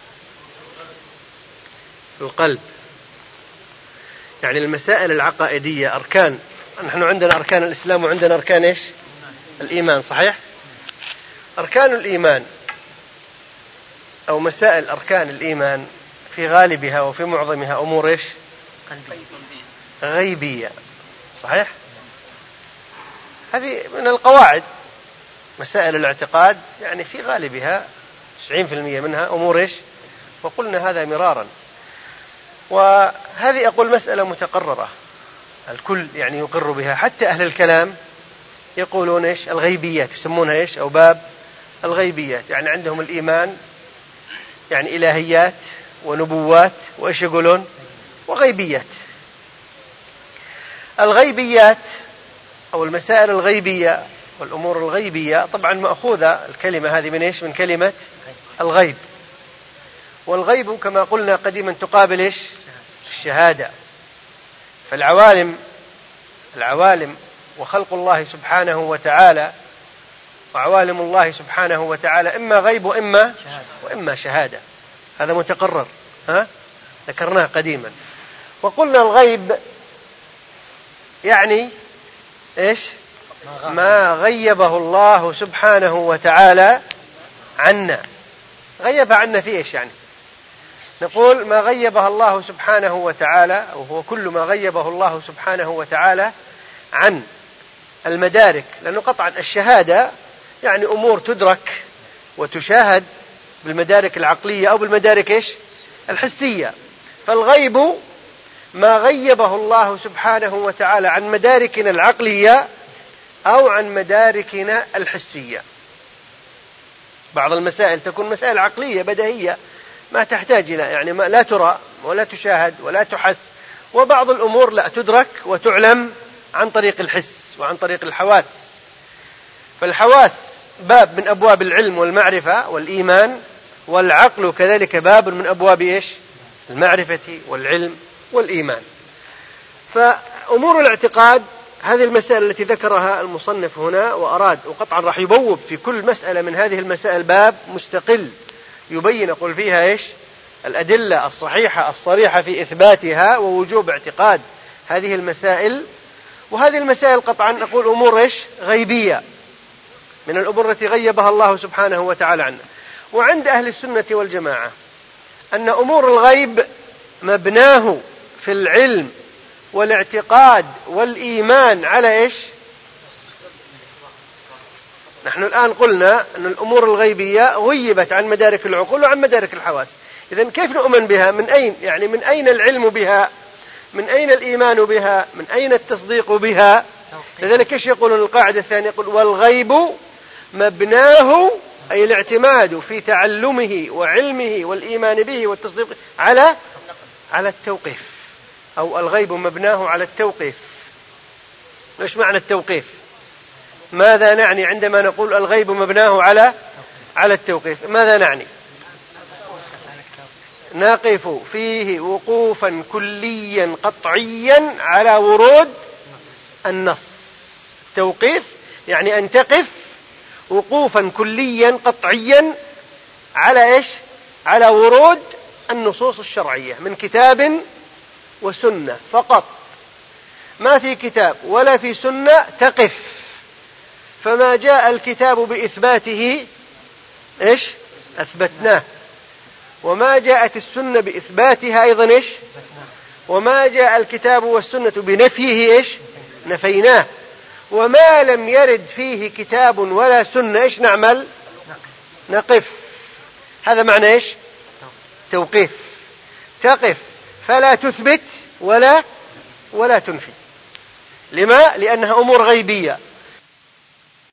القلب، يعني المسائل العقائدية أركان. نحن عندنا أركان الإسلام وعندنا أركان إيش الإيمان، صحيح؟ أركان الإيمان أو مسائل أركان الإيمان في غالبها وفي معظمها أمور إيش؟ غيبية، صحيح؟ هذه من القواعد. مسائل الاعتقاد يعني في غالبها تسعين بالمئة منها أمور إيش؟ وقلنا هذا مرارا. وهذه أقول مسألة متقررة، الكل يعني يقر بها، حتى أهل الكلام يقولون إيش؟ الغيبيات، يسمونها إيش؟ أو باب الغيبيات، يعني عندهم الإيمان يعني إلهيات ونبوات وإيش يقولون؟ وغيبيات. الغيبيات أو المسائل الغيبية والأمور الغيبية طبعا مأخوذة الكلمة هذه من إيش؟ من كلمة الغيب، والغيب كما قلنا قديما تقابل إيش؟ الشهادة. فالعوالم العوالم وخلق الله سبحانه وتعالى وعوالم الله سبحانه وتعالى إما غيب وإما وإما شهادة، هذا متقرر، ها؟ ذكرناه قديما. وقلنا الغيب يعني إيش؟ ما غيبه الله سبحانه وتعالى عنا. غيب عنا في إيش يعني؟ نقول ما غيبه الله سبحانه وتعالى، أو هو كل ما غيبه الله سبحانه وتعالى عن المدارك، لأنه قطعا الشهادة يعني أمور تدرك وتشاهد بالمدارك العقلية أو بالمدارك إيش؟ الحسية. فالغيب ما غيبه الله سبحانه وتعالى عن مداركنا العقلية أو عن مداركنا الحسية. بعض المسائل تكون مسائل عقلية بديهية ما تحتاج إلى يعني ما لا ترى ولا تشاهد ولا تحس، وبعض الأمور لا تدرك وتعلم عن طريق الحس وعن طريق الحواس. فالحواس باب من أبواب العلم والمعرفة والإيمان، والعقل كذلك باب من أبواب إيش؟ المعرفة والعلم والإيمان. فأمور الاعتقاد هذه المسائل التي ذكرها المصنف هنا، وأراد وقطعا راح يبوب في كل مسألة من هذه المسائل باب مستقل يبين يقول فيها إيش؟ الأدلة الصحيحة الصريحة في إثباتها ووجوب اعتقاد هذه المسائل. وهذه المسائل قطعا نقول أمور إيش؟ غيبية، من الأمور التي غيبها الله سبحانه وتعالى عنا. وعند أهل السنة والجماعة أن أمور الغيب مبناه في العلم والاعتقاد والإيمان على إيش؟ نحن الآن قلنا أن الأمور الغيبية غيبت عن مدارك العقول وعن مدارك الحواس. إذن كيف نؤمن بها؟ من أين؟ يعني من أين العلم بها؟ من أين الإيمان بها؟ من أين التصديق بها؟ لذلك إيش يقولون القاعدة الثانية؟ يقول والغيب مبناه أي الاعتماد في تعلمه وعلمه والإيمان به والتصديق على على التوقيف، أو الغيب مبناه على التوقيف. إيش معنى التوقيف؟ ماذا نعني عندما نقول الغيب مبناه على على التوقيف؟ ماذا نعني؟ نقف فيه وقوفا كليا قطعيا على ورود النص. التوقيف يعني أن تقف وقوفا كليا قطعيا على إيش؟ على ورود النصوص الشرعية من كتاب وسنة فقط، ما في كتاب ولا في سنة تقف. فما جاء الكتاب بإثباته إيش؟ أثبتناه، وما جاءت السنة بإثباتها أيضا إيش؟ وما جاء الكتاب والسنة بنفيه إيش؟ نفيناه. وما لم يرد فيه كتاب ولا سنة إيش نعمل؟ نقف. هذا معنى إيش؟ توقيف. تقف فلا تثبت ولا ولا تنفي. لما؟ لأنها أمور غيبية